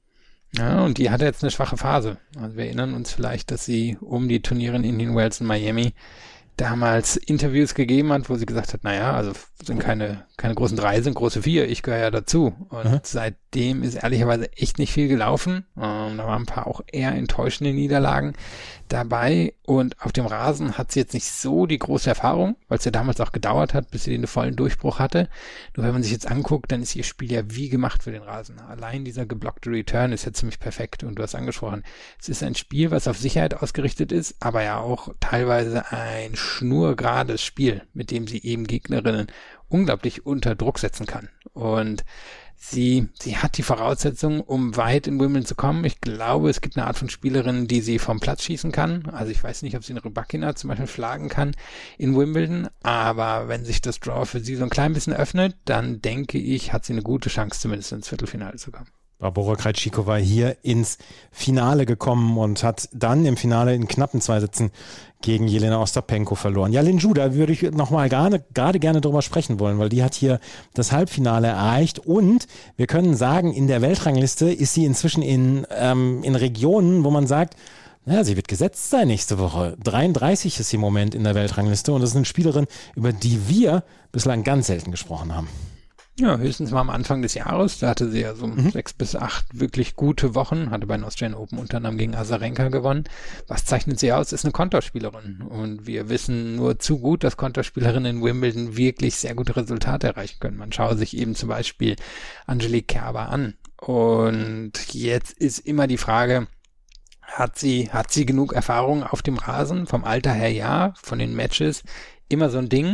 Ja, und die hatte jetzt eine schwache Phase. Also wir erinnern uns vielleicht, dass sie um die Turniere in Indian Wells und Miami damals Interviews gegeben hat, wo sie gesagt hat, naja, also sind keine großen 3, sind große 4, ich gehöre ja dazu. Und seitdem ist ehrlicherweise echt nicht viel gelaufen. Da waren ein paar auch eher enttäuschende Niederlagen dabei. Und auf dem Rasen hat sie jetzt nicht so die große Erfahrung, weil es ja damals auch gedauert hat, bis sie den vollen Durchbruch hatte. Nur wenn man sich jetzt anguckt, dann ist ihr Spiel ja wie gemacht für den Rasen. Allein dieser geblockte Return ist ja ziemlich perfekt. Und du hast angesprochen, es ist ein Spiel, was auf Sicherheit ausgerichtet ist, aber ja auch teilweise ein schnurgerades Spiel, mit dem sie eben Gegnerinnen unglaublich unter Druck setzen kann. Und sie hat die Voraussetzungen, um weit in Wimbledon zu kommen. Ich glaube, es gibt eine Art von Spielerin, die sie vom Platz schießen kann. Also ich weiß nicht, ob sie eine Rybakina zum Beispiel schlagen kann in Wimbledon. Aber wenn sich das Draw für sie so ein klein bisschen öffnet, dann denke ich, hat sie eine gute Chance, zumindest ins Viertelfinale zu kommen. Barbora Krejcikova hier ins Finale gekommen und hat dann im Finale in knappen 2 Sätzen gegen Jelena Ostapenko verloren. Ja, Lin Zhu, da würde ich nochmal gerade gerne drüber sprechen wollen, weil die hat hier das Halbfinale erreicht und wir können sagen, in der Weltrangliste ist sie inzwischen in Regionen, wo man sagt, naja, sie wird gesetzt sein nächste Woche. 33 ist sie im Moment in der Weltrangliste und das ist eine Spielerin, über die wir bislang ganz selten gesprochen haben. Ja, höchstens mal am Anfang des Jahres, da hatte sie ja so 6 bis 8 wirklich gute Wochen, hatte bei den Australian Open unter anderem gegen Azarenka gewonnen. Was zeichnet sie aus? Ist eine Konterspielerin und wir wissen nur zu gut, dass Konterspielerinnen in Wimbledon wirklich sehr gute Resultate erreichen können. Man schaue sich eben zum Beispiel Angelique Kerber an und jetzt ist immer die Frage, hat sie genug Erfahrung auf dem Rasen? Vom Alter her ja, von den Matches immer so ein Ding.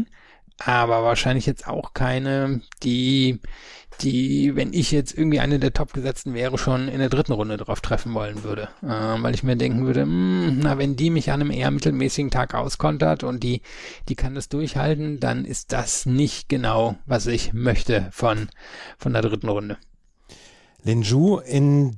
aber wahrscheinlich jetzt auch keine, die, wenn ich jetzt irgendwie eine der Top-Gesetzten wäre, schon in der dritten Runde drauf treffen wollen würde. Weil ich mir denken würde, wenn die mich an einem eher mittelmäßigen Tag auskontert und die kann das durchhalten, dann ist das nicht genau, was ich möchte von der dritten Runde. Lin Zhu in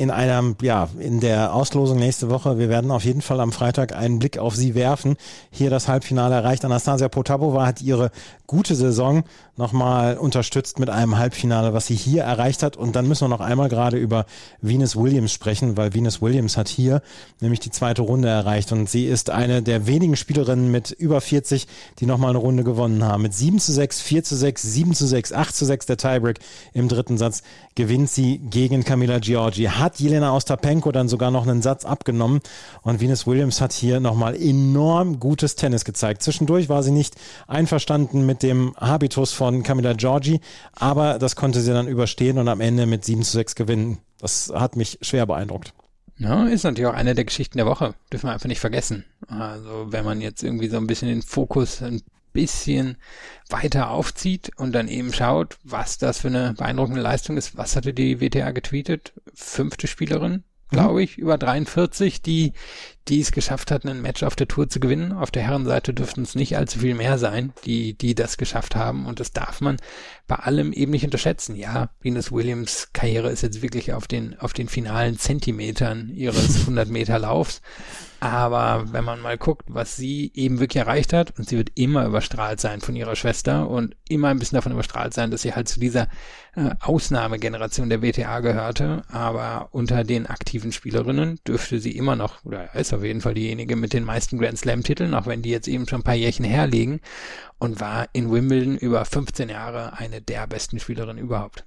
der Auslosung nächste Woche. Wir werden auf jeden Fall am Freitag einen Blick auf sie werfen. Hier das Halbfinale erreicht. Anastasia Potapova hat ihre gute Saison nochmal unterstützt mit einem Halbfinale, was sie hier erreicht hat. Und dann müssen wir noch einmal gerade über Venus Williams sprechen, weil Venus Williams hat hier nämlich die zweite Runde erreicht. Und sie ist eine der wenigen Spielerinnen mit über 40, die nochmal eine Runde gewonnen haben. Mit 7:6, 4:6, 7:6, 8:6 der Tiebreak im dritten Satz gewinnt sie gegen Camila Giorgi. Hat Jelena Ostapenko dann sogar noch einen Satz abgenommen. Und Venus Williams hat hier nochmal enorm gutes Tennis gezeigt. Zwischendurch war sie nicht einverstanden mit dem Habitus von Camila Giorgi, aber das konnte sie dann überstehen und am Ende mit 7:6 gewinnen. Das hat mich schwer beeindruckt. Ja, ist natürlich auch eine der Geschichten der Woche. Dürfen wir einfach nicht vergessen. Also wenn man jetzt irgendwie so ein bisschen den Fokus ein bisschen weiter aufzieht und dann eben schaut, was das für eine beeindruckende Leistung ist. Was hatte die WTA getweetet? 5. Spielerin, glaube ich, über 43, die es geschafft hatten, ein Match auf der Tour zu gewinnen. Auf der Herrenseite dürften es nicht allzu viel mehr sein, die das geschafft haben. Und das darf man bei allem eben nicht unterschätzen. Ja, Venus Williams Karriere ist jetzt wirklich auf den finalen Zentimetern ihres 100-Meter-Laufs. Aber wenn man mal guckt, was sie eben wirklich erreicht hat, und sie wird immer überstrahlt sein von ihrer Schwester und immer ein bisschen davon überstrahlt sein, dass sie halt zu dieser Ausnahmegeneration der WTA gehörte, aber unter den aktiven Spielerinnen dürfte sie immer noch, oder ist auf jeden Fall diejenige mit den meisten Grand Slam-Titeln, auch wenn die jetzt eben schon ein paar Jährchen herliegen, und war in Wimbledon über 15 Jahre eine der besten Spielerinnen überhaupt.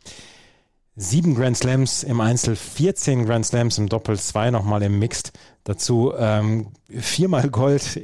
7 Grand Slams im Einzel, 14 Grand Slams im Doppel, 2 nochmal im Mixed. Dazu 4-mal Gold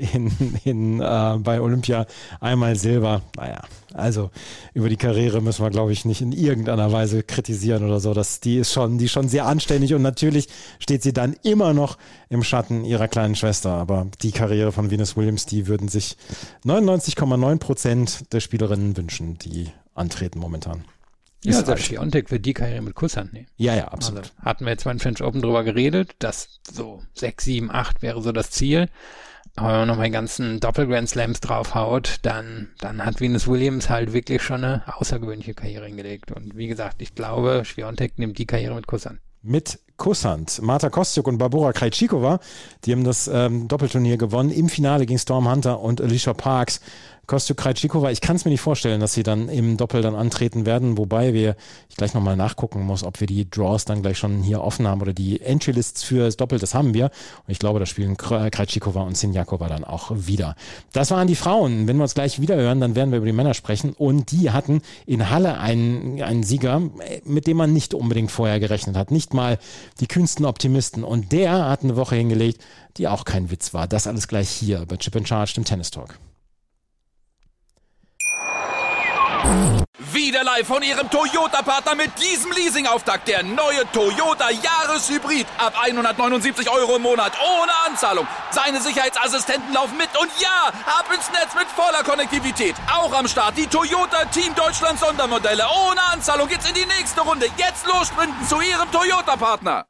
bei Olympia, einmal Silber. Naja, also über die Karriere müssen wir, glaube ich, nicht in irgendeiner Weise kritisieren oder so. Die ist schon sehr anständig und natürlich steht sie dann immer noch im Schatten ihrer kleinen Schwester. Aber die Karriere von Venus Williams, die würden sich 99,9% der Spielerinnen wünschen, die antreten momentan. Ja, selbst Świątek wird die Karriere mit Kusshand nehmen. Ja, absolut. Also, hatten wir jetzt beim French Open drüber geredet, dass so 6, 7, 8 wäre so das Ziel. Aber wenn man nochmal die ganzen Doppel-Grand Slams draufhaut, dann hat Venus Williams halt wirklich schon eine außergewöhnliche Karriere hingelegt. Und wie gesagt, ich glaube, Świątek nimmt die Karriere mit Kusshand. Mit Kusshand. Marta Kostyuk und Barbora Krejcikova, die haben das Doppelturnier gewonnen. Im Finale gegen Storm Hunter und Alicia Parks. Kostyuk, Krejcikova, ich kann es mir nicht vorstellen, dass sie dann im Doppel dann antreten werden, wobei ich gleich nochmal nachgucken muss, ob wir die Draws dann gleich schon hier offen haben oder die Entry-Lists für das Doppel, das haben wir. Und ich glaube, da spielen Krejcikova und Siniakova dann auch wieder. Das waren die Frauen. Wenn wir uns gleich wieder hören, dann werden wir über die Männer sprechen. Und die hatten in Halle einen Sieger, mit dem man nicht unbedingt vorher gerechnet hat. Nicht mal die kühnsten Optimisten. Und der hat eine Woche hingelegt, die auch kein Witz war. Das alles gleich hier bei Chip & Charge, dem Tennis Talk. Wieder live von Ihrem Toyota-Partner mit diesem Leasing-Auftakt. Der neue Toyota Jahreshybrid. Ab 179 € im Monat. Ohne Anzahlung. Seine Sicherheitsassistenten laufen mit. Und ja, ab ins Netz mit voller Konnektivität. Auch am Start die Toyota Team Deutschland Sondermodelle. Ohne Anzahlung geht's in die nächste Runde. Jetzt los sprinten zu Ihrem Toyota-Partner.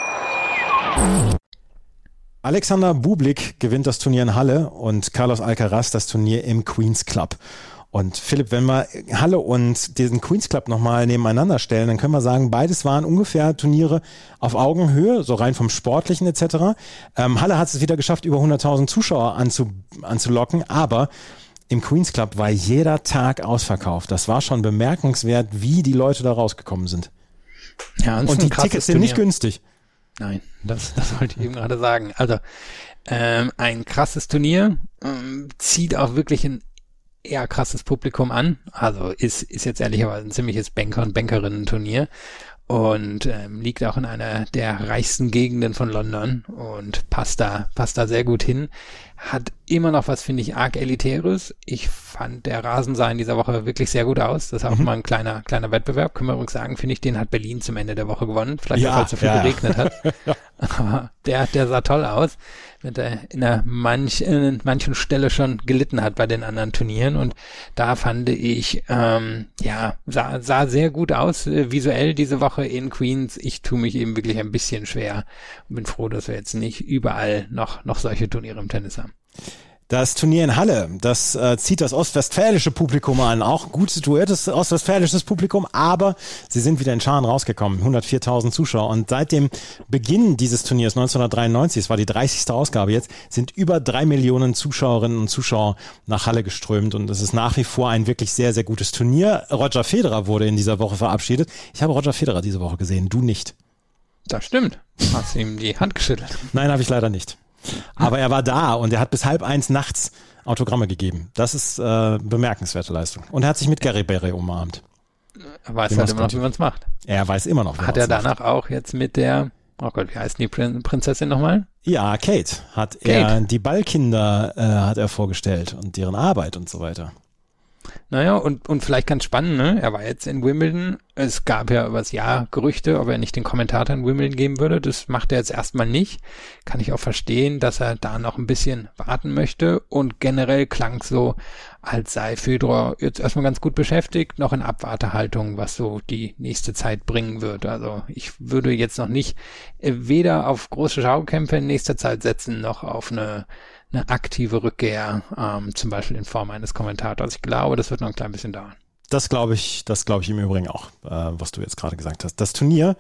Alexander Bublik gewinnt das Turnier in Halle und Carlos Alcaraz das Turnier im Queen's Club. Und Philipp, wenn wir Halle und diesen Queen's Club nochmal nebeneinander stellen, dann können wir sagen, beides waren ungefähr Turniere auf Augenhöhe, so rein vom Sportlichen etc. Halle hat es wieder geschafft, über 100.000 Zuschauer anzulocken, aber im Queen's Club war jeder Tag ausverkauft. Das war schon bemerkenswert, wie die Leute da rausgekommen sind. Ja, und die Tickets sind nicht günstig. Nein, das wollte ich eben gerade sagen. Also ein krasses Turnier, zieht auch wirklich ein eher krasses Publikum an. Also ist jetzt ehrlicherweise ein ziemliches Banker- und Bankerinnen-Turnier und liegt auch in einer der reichsten Gegenden von London und passt da sehr gut hin. hat immer noch was, finde ich, arg Elitäres. Ich fand, der Rasen sah in dieser Woche wirklich sehr gut aus. Das ist auch mal ein kleiner Wettbewerb. Können wir übrigens sagen, finde ich, den hat Berlin zum Ende der Woche gewonnen. Vielleicht auch, weil es so viel geregnet hat. Aber der sah toll aus, wenn er in manchen Stelle schon gelitten hat bei den anderen Turnieren. Und da fand ich, sah sehr gut aus, visuell diese Woche in Queens. Ich tue mich eben wirklich ein bisschen schwer und bin froh, dass wir jetzt nicht überall noch solche Turniere im Tennis haben. Das Turnier in Halle, das zieht das ostwestfälische Publikum an, auch gut situiertes ostwestfälisches Publikum, aber sie sind wieder in Scharen rausgekommen, 104.000 Zuschauer, und seit dem Beginn dieses Turniers 1993, es war die 30. Ausgabe jetzt, sind über 3 Millionen Zuschauerinnen und Zuschauer nach Halle geströmt, und es ist nach wie vor ein wirklich sehr, sehr gutes Turnier. Roger Federer wurde in dieser Woche verabschiedet. Ich habe Roger Federer diese Woche gesehen, du nicht. Das stimmt. Hast du ihm die Hand geschüttelt? Nein, habe ich leider nicht. Aber er war da und er hat bis 12:30 nachts Autogramme gegeben. Das ist bemerkenswerte Leistung. Und er hat sich mit Gary Berry umarmt. Er weiß halt immer noch, wie man es macht. Er weiß immer noch, wie man es macht. Hat er danach auch jetzt mit der, oh Gott, wie heißt die Prinzessin nochmal? Ja, Kate. Er die Ballkinder hat er vorgestellt und deren Arbeit und so weiter. Naja, und vielleicht ganz spannend, ne? Er war jetzt in Wimbledon. Es gab ja übers Jahr Gerüchte, ob er nicht den Kommentator in Wimbledon geben würde. Das macht er jetzt erstmal nicht. Kann ich auch verstehen, dass er da noch ein bisschen warten möchte. Und generell klang es so, als sei Federer jetzt erstmal ganz gut beschäftigt, noch in Abwartehaltung, was so die nächste Zeit bringen wird. Also ich würde jetzt noch nicht weder auf große Schaukämpfe in nächster Zeit setzen, noch auf eine aktive Rückkehr, zum Beispiel in Form eines Kommentators. Ich glaube, das wird noch ein klein bisschen dauern. Das glaube ich im Übrigen auch, was du jetzt gerade gesagt hast. Das Turnier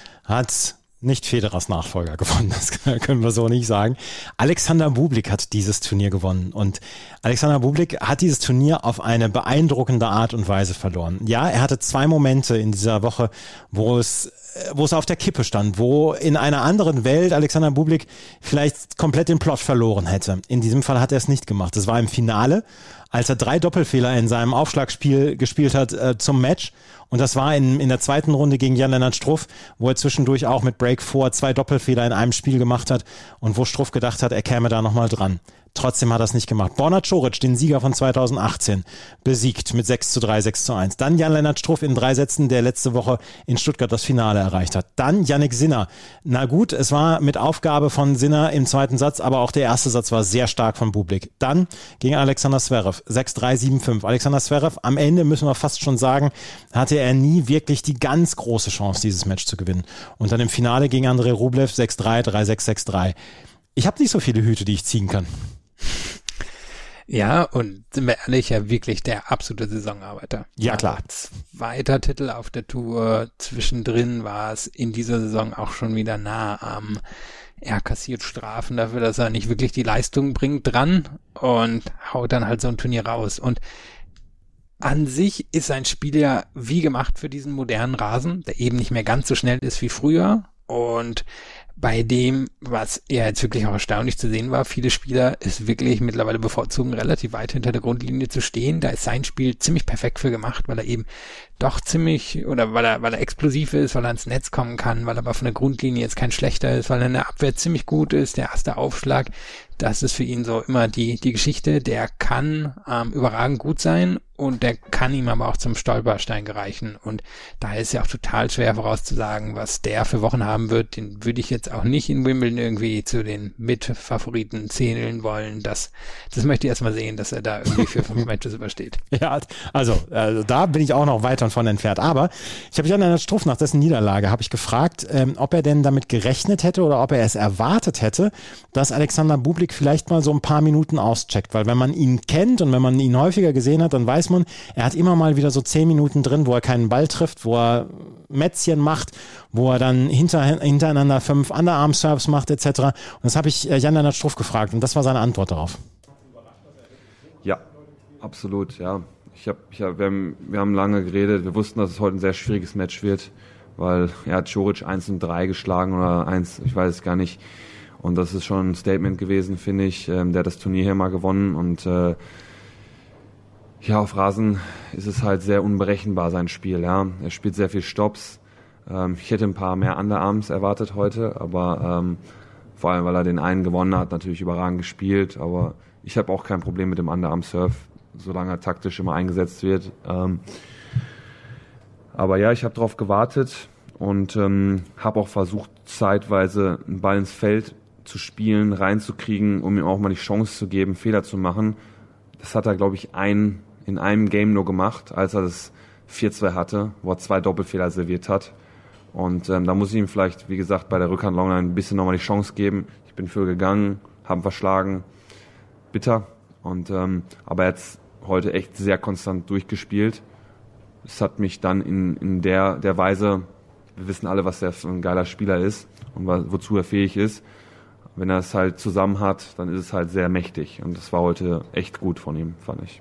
hat nicht Federers Nachfolger gewonnen, das können wir so nicht sagen. Alexander Bublik hat dieses Turnier gewonnen, und Alexander Bublik hat dieses Turnier auf eine beeindruckende Art und Weise verloren. Ja, er hatte 2 Momente in dieser Woche, wo es auf der Kippe stand, wo in einer anderen Welt Alexander Bublik vielleicht komplett den Plot verloren hätte. In diesem Fall hat er es nicht gemacht. Das war im Finale, als er 3 Doppelfehler in seinem Aufschlagspiel gespielt hat zum Match. Und das war in der zweiten Runde gegen Jan-Lennart Struff, wo er zwischendurch auch mit Break 4 2 Doppelfehler in einem Spiel gemacht hat und wo Struff gedacht hat, er käme da nochmal dran. Trotzdem hat er es nicht gemacht. Borna Coric, den Sieger von 2018, besiegt mit 6:3, 6:1. Dann Jan-Lennart Struff in 3 Sätzen, der letzte Woche in Stuttgart das Finale erreicht hat. Dann Jannik Sinner. Na gut, es war mit Aufgabe von Sinner im zweiten Satz, aber auch der erste Satz war sehr stark von Bublik. Dann gegen Alexander Zverev, 6:3, 7:5. Alexander Zverev, am Ende müssen wir fast schon sagen, hatte er nie wirklich die ganz große Chance, dieses Match zu gewinnen. Und dann im Finale gegen Andrei Rublev, 6:3, 3:6, 6:3. Ich habe nicht so viele Hüte, die ich ziehen kann. Ja, und sind wir ehrlich, ja wirklich der absolute Saisonarbeiter. Ja, klar. Zweiter Titel auf der Tour, zwischendrin war es in dieser Saison auch schon wieder nah am, er kassiert Strafen dafür, dass er nicht wirklich die Leistung bringt dran und haut dann halt so ein Turnier raus. Und an sich ist sein Spiel ja wie gemacht für diesen modernen Rasen, der eben nicht mehr ganz so schnell ist wie früher, und bei dem, was ja jetzt wirklich auch erstaunlich zu sehen war, viele Spieler es wirklich mittlerweile bevorzugen, relativ weit hinter der Grundlinie zu stehen. Da ist sein Spiel ziemlich perfekt für gemacht, weil er eben doch ziemlich, oder weil er explosiv ist, weil er ins Netz kommen kann, weil er aber von der Grundlinie jetzt kein schlechter ist, weil er in der Abwehr ziemlich gut ist, der erste Aufschlag, das ist für ihn so immer die Geschichte, der kann überragend gut sein und der kann ihm aber auch zum Stolperstein gereichen, und daher ist ja auch total schwer vorauszusagen, was der für Wochen haben wird. Den würde ich jetzt auch nicht in Wimbledon irgendwie zu den Mitfavoriten zählen wollen. Das möchte ich erstmal sehen, dass er da irgendwie 4-5 Matches übersteht. Ja, also da bin ich auch noch weit von entfernt. Aber ich habe Jan-Lennart Struff nach dessen Niederlage habe ich gefragt, ob er denn damit gerechnet hätte oder ob er es erwartet hätte, dass Alexander Bublik vielleicht mal so ein paar Minuten auscheckt. Weil wenn man ihn kennt und wenn man ihn häufiger gesehen hat, dann weiß man, er hat immer mal wieder so 10 Minuten drin, wo er keinen Ball trifft, wo er Mätzchen macht, wo er dann hintereinander 5 Underarm-Serves macht etc. Und das habe ich Jan-Lennart Struff gefragt und das war seine Antwort darauf. Ja, absolut, ja. Wir haben lange geredet, wir wussten, dass es heute ein sehr schwieriges Match wird, weil er hat Coric 1-3 geschlagen oder 1, ich weiß es gar nicht. Und das ist schon ein Statement gewesen, finde ich. Der hat das Turnier hier mal gewonnen und ja, auf Rasen ist es halt sehr unberechenbar, sein Spiel. Ja. Er spielt sehr viel Stops. Ich hätte ein paar mehr Underarms erwartet heute, aber Vor allem, weil er den einen gewonnen hat, natürlich überragend gespielt. Aber ich habe auch kein Problem mit dem Underarm-Serve, solange er taktisch immer eingesetzt wird. Aber ja, ich habe darauf gewartet und habe auch versucht, zeitweise einen Ball ins Feld zu spielen, reinzukriegen, um ihm auch mal die Chance zu geben, Fehler zu machen. Das hat er, glaube ich, in einem Game nur gemacht, als er das 4-2 hatte, wo er 2 Doppelfehler serviert hat. Und da muss ich ihm vielleicht, wie gesagt, bei der Rückhand Longline ein bisschen nochmal die Chance geben. Ich bin für gegangen, haben verschlagen, bitter. Und aber jetzt heute echt sehr konstant durchgespielt. Es hat mich dann in der Weise, wir wissen alle, was der für ein geiler Spieler ist und wozu er fähig ist. Wenn er es halt zusammen hat, dann ist es halt sehr mächtig. Und das war heute echt gut von ihm, fand ich.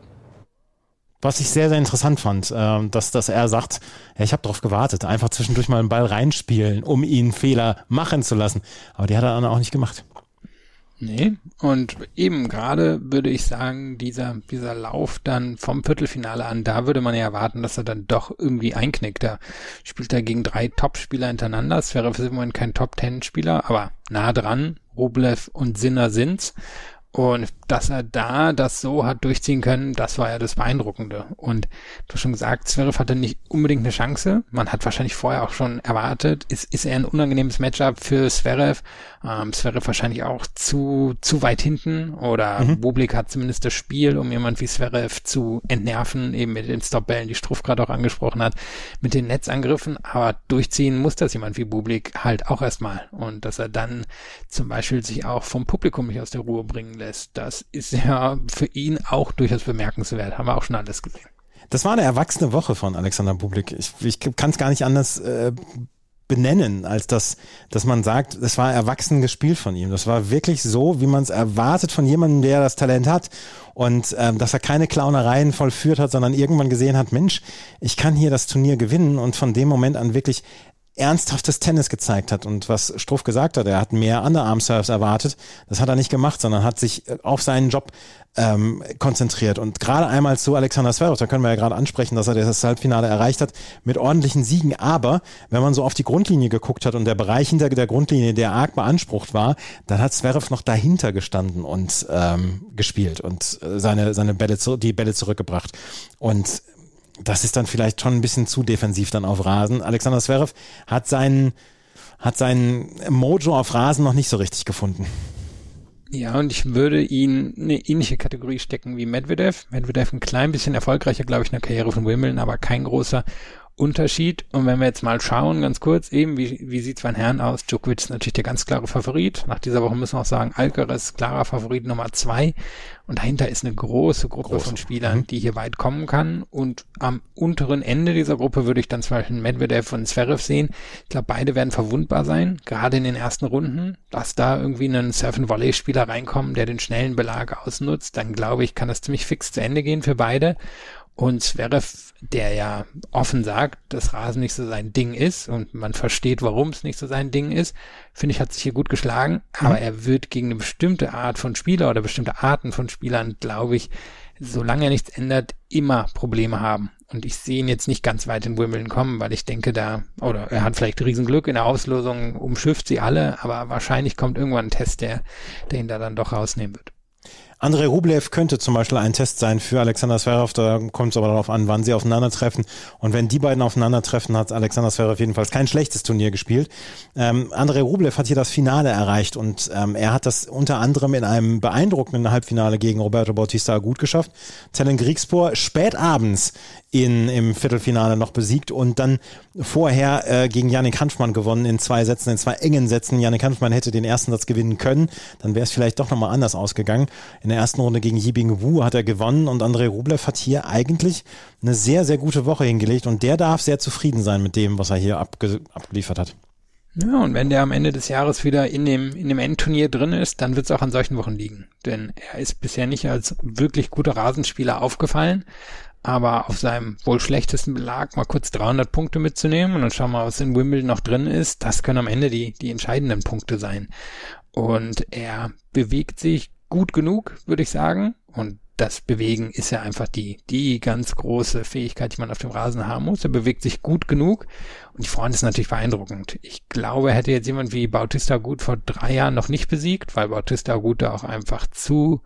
Was ich sehr, sehr interessant fand, dass er sagt, ja, ich habe darauf gewartet, einfach zwischendurch mal einen Ball reinspielen, um ihn Fehler machen zu lassen. Aber die hat er dann auch nicht gemacht. Nee, und eben gerade würde ich sagen, dieser Lauf dann vom Viertelfinale an, da würde man ja erwarten, dass er dann doch irgendwie einknickt. Da spielt er gegen 3 Top-Spieler hintereinander. Zverev ist im Moment kein Top-10-Spieler, aber nah dran. Rublev und Sinner sind's. Und dass er da das so hat durchziehen können, das war ja das Beeindruckende. Und du hast schon gesagt, Zverev hatte nicht unbedingt eine Chance. Man hat wahrscheinlich vorher auch schon erwartet, ist er ein unangenehmes Matchup für Zverev. Zverev wahrscheinlich auch zu weit hinten. Oder Bublik hat zumindest das Spiel, um jemand wie Zverev zu entnerven, eben mit den Stopbällen, die Struff gerade auch angesprochen hat, mit den Netzangriffen. Aber durchziehen muss das jemand wie Bublik halt auch erstmal. Und dass er dann zum Beispiel sich auch vom Publikum nicht aus der Ruhe bringen lässt, das ist ja für ihn auch durchaus bemerkenswert. Haben wir auch schon alles gesehen. Das war eine erwachsene Woche von Alexander Bublik. Ich kann es gar nicht anders benennen, als dass man sagt, das war erwachsen gespielt von ihm. Das war wirklich so, wie man es erwartet von jemandem, der das Talent hat und dass er keine Clownereien vollführt hat, sondern irgendwann gesehen hat, Mensch, ich kann hier das Turnier gewinnen und von dem Moment an wirklich ernsthaftes Tennis gezeigt hat. Und was Struff gesagt hat, er hat mehr Underarm-Serves erwartet. Das hat er nicht gemacht, sondern hat sich auf seinen Job konzentriert. Und gerade einmal zu Alexander Zverev, da können wir ja gerade ansprechen, dass er das Halbfinale erreicht hat mit ordentlichen Siegen. Aber wenn man so auf die Grundlinie geguckt hat und der Bereich hinter der Grundlinie, der arg beansprucht war, dann hat Zverev noch dahinter gestanden und gespielt und seine Bälle die Bälle zurückgebracht. Und das ist dann vielleicht schon ein bisschen zu defensiv dann auf Rasen. Alexander Zverev hat seinen Mojo auf Rasen noch nicht so richtig gefunden. Ja, und ich würde ihn in eine ähnliche Kategorie stecken wie Medvedev. Medvedev ein klein bisschen erfolgreicher, glaube ich, in der Karriere von Wimbledon, aber kein großer Unterschied. Und wenn wir jetzt mal schauen, ganz kurz, eben, wie sieht's bei den Herren aus? Djokovic ist natürlich der ganz klare Favorit. Nach dieser Woche müssen wir auch sagen, Alcaraz klarer Favorit Nummer 2. Und dahinter ist eine große Gruppe von Spielern, die hier weit kommen kann. Und am unteren Ende dieser Gruppe würde ich dann zum Beispiel Medvedev und Zverev sehen. Ich glaube, beide werden verwundbar sein, gerade in den ersten Runden. Dass da irgendwie ein Surf-and-Volley-Spieler reinkommt, der den schnellen Belag ausnutzt, dann glaube ich, kann das ziemlich fix zu Ende gehen für beide. Und Zverev, der ja offen sagt, dass Rasen nicht so sein Ding ist und man versteht, warum es nicht so sein Ding ist, finde ich, hat sich hier gut geschlagen. Aber er wird gegen eine bestimmte Art von Spieler oder bestimmte Arten von Spielern, glaube ich, solange er nichts ändert, immer Probleme haben. Und ich sehe ihn jetzt nicht ganz weit in Wimbledon kommen, weil ich denke oder er hat vielleicht Riesenglück in der Auslosung, umschifft sie alle, aber wahrscheinlich kommt irgendwann ein Test, der ihn da dann doch rausnehmen wird. Andrei Rublev könnte zum Beispiel ein Test sein für Alexander Zverev, da kommt es aber darauf an, wann sie aufeinandertreffen. Und wenn die beiden aufeinandertreffen, hat Alexander Zverev jedenfalls kein schlechtes Turnier gespielt. Andrei Rublev hat hier das Finale erreicht und er hat das unter anderem in einem beeindruckenden Halbfinale gegen Roberto Bautista gut geschafft. Tellen Griekspoor spät abends im Viertelfinale noch besiegt und dann vorher gegen Jannik Hanfmann gewonnen in 2 Sätzen, in 2 engen Sätzen. Jannik Hanfmann hätte den ersten Satz gewinnen können, dann wäre es vielleicht doch nochmal anders ausgegangen. In der ersten Runde gegen Yibing Wu hat er gewonnen und Andrei Rublev hat hier eigentlich eine sehr, sehr gute Woche hingelegt und der darf sehr zufrieden sein mit dem, was er hier abgeliefert hat. Ja, und wenn der am Ende des Jahres wieder in dem Endturnier drin ist, dann wird es auch an solchen Wochen liegen. Denn er ist bisher nicht als wirklich guter Rasenspieler aufgefallen, aber auf seinem wohl schlechtesten Belag mal kurz 300 Punkte mitzunehmen und dann schauen wir mal, was in Wimbledon noch drin ist, das können am Ende die entscheidenden Punkte sein. Und er bewegt sich gut genug, würde ich sagen. Und das Bewegen ist ja einfach die ganz große Fähigkeit, die man auf dem Rasen haben muss. Er bewegt sich gut genug und die Front ist natürlich beeindruckend. Ich glaube, hätte jetzt jemand wie Bautista Agut vor 3 Jahren noch nicht besiegt, weil Bautista Agut da auch einfach zu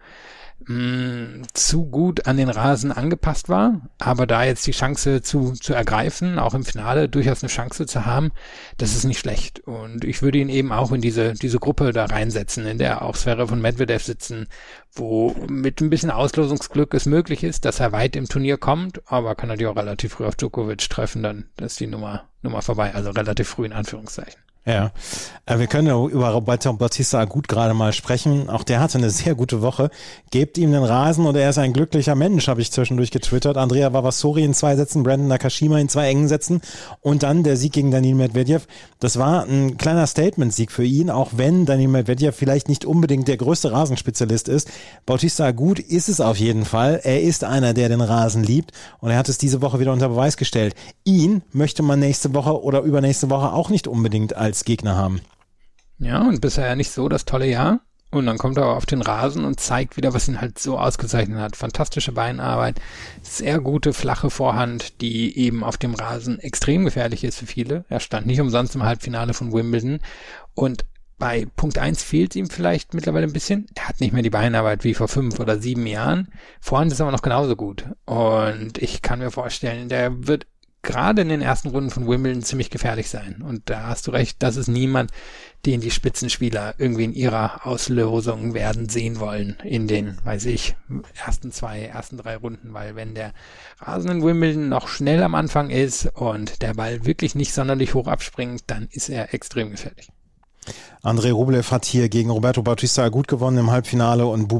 gut an den Rasen angepasst war, aber da jetzt die Chance zu ergreifen, auch im Finale durchaus eine Chance zu haben, das ist nicht schlecht. Und ich würde ihn eben auch in diese Gruppe da reinsetzen, in der auch Zverev und Medvedev sitzen, wo mit ein bisschen Auslosungsglück es möglich ist, dass er weit im Turnier kommt, aber kann natürlich auch relativ früh auf Djokovic treffen, dann ist die Nummer vorbei, also relativ früh in Anführungszeichen. Ja, wir können ja über Roberto Bautista Agut gerade mal sprechen. Auch der hatte eine sehr gute Woche. Gebt ihm den Rasen und er ist ein glücklicher Mensch, habe ich zwischendurch getwittert. Andrea Vavasori in 2 Sätzen, Brandon Nakashima in 2 engen Sätzen und dann der Sieg gegen Daniil Medvedev. Das war ein kleiner Statement-Sieg für ihn, auch wenn Daniil Medvedev vielleicht nicht unbedingt der größte Rasenspezialist ist. Bautista Agut ist es auf jeden Fall. Er ist einer, der den Rasen liebt und er hat es diese Woche wieder unter Beweis gestellt. Ihn möchte man nächste Woche oder übernächste Woche auch nicht unbedingt als Gegner haben. Ja, und bisher ja nicht so das tolle Jahr. Und dann kommt er auf den Rasen und zeigt wieder, was ihn halt so ausgezeichnet hat. Fantastische Beinarbeit, sehr gute flache Vorhand, die eben auf dem Rasen extrem gefährlich ist für viele. Er stand nicht umsonst im Halbfinale von Wimbledon. Und bei Punkt 1 fehlt ihm vielleicht mittlerweile ein bisschen. Er hat nicht mehr die Beinarbeit wie vor 5 oder 7 Jahren. Vorhand ist aber noch genauso gut. Und ich kann mir vorstellen, der wird gerade in den ersten Runden von Wimbledon ziemlich gefährlich sein. Und da hast du recht, das ist niemand, den die Spitzenspieler irgendwie in ihrer Auslosung werden sehen wollen in den, ersten 3 Runden, weil wenn der Rasen in Wimbledon noch schnell am Anfang ist und der Ball wirklich nicht sonderlich hoch abspringt, dann ist er extrem gefährlich. Andrei Rublev hat hier gegen Roberto Bautista Agut gewonnen im Halbfinale und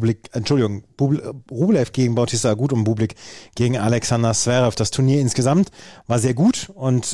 Rublev gegen Bautista Agut und Bublik gegen Alexander Zverev. Das Turnier insgesamt war sehr gut und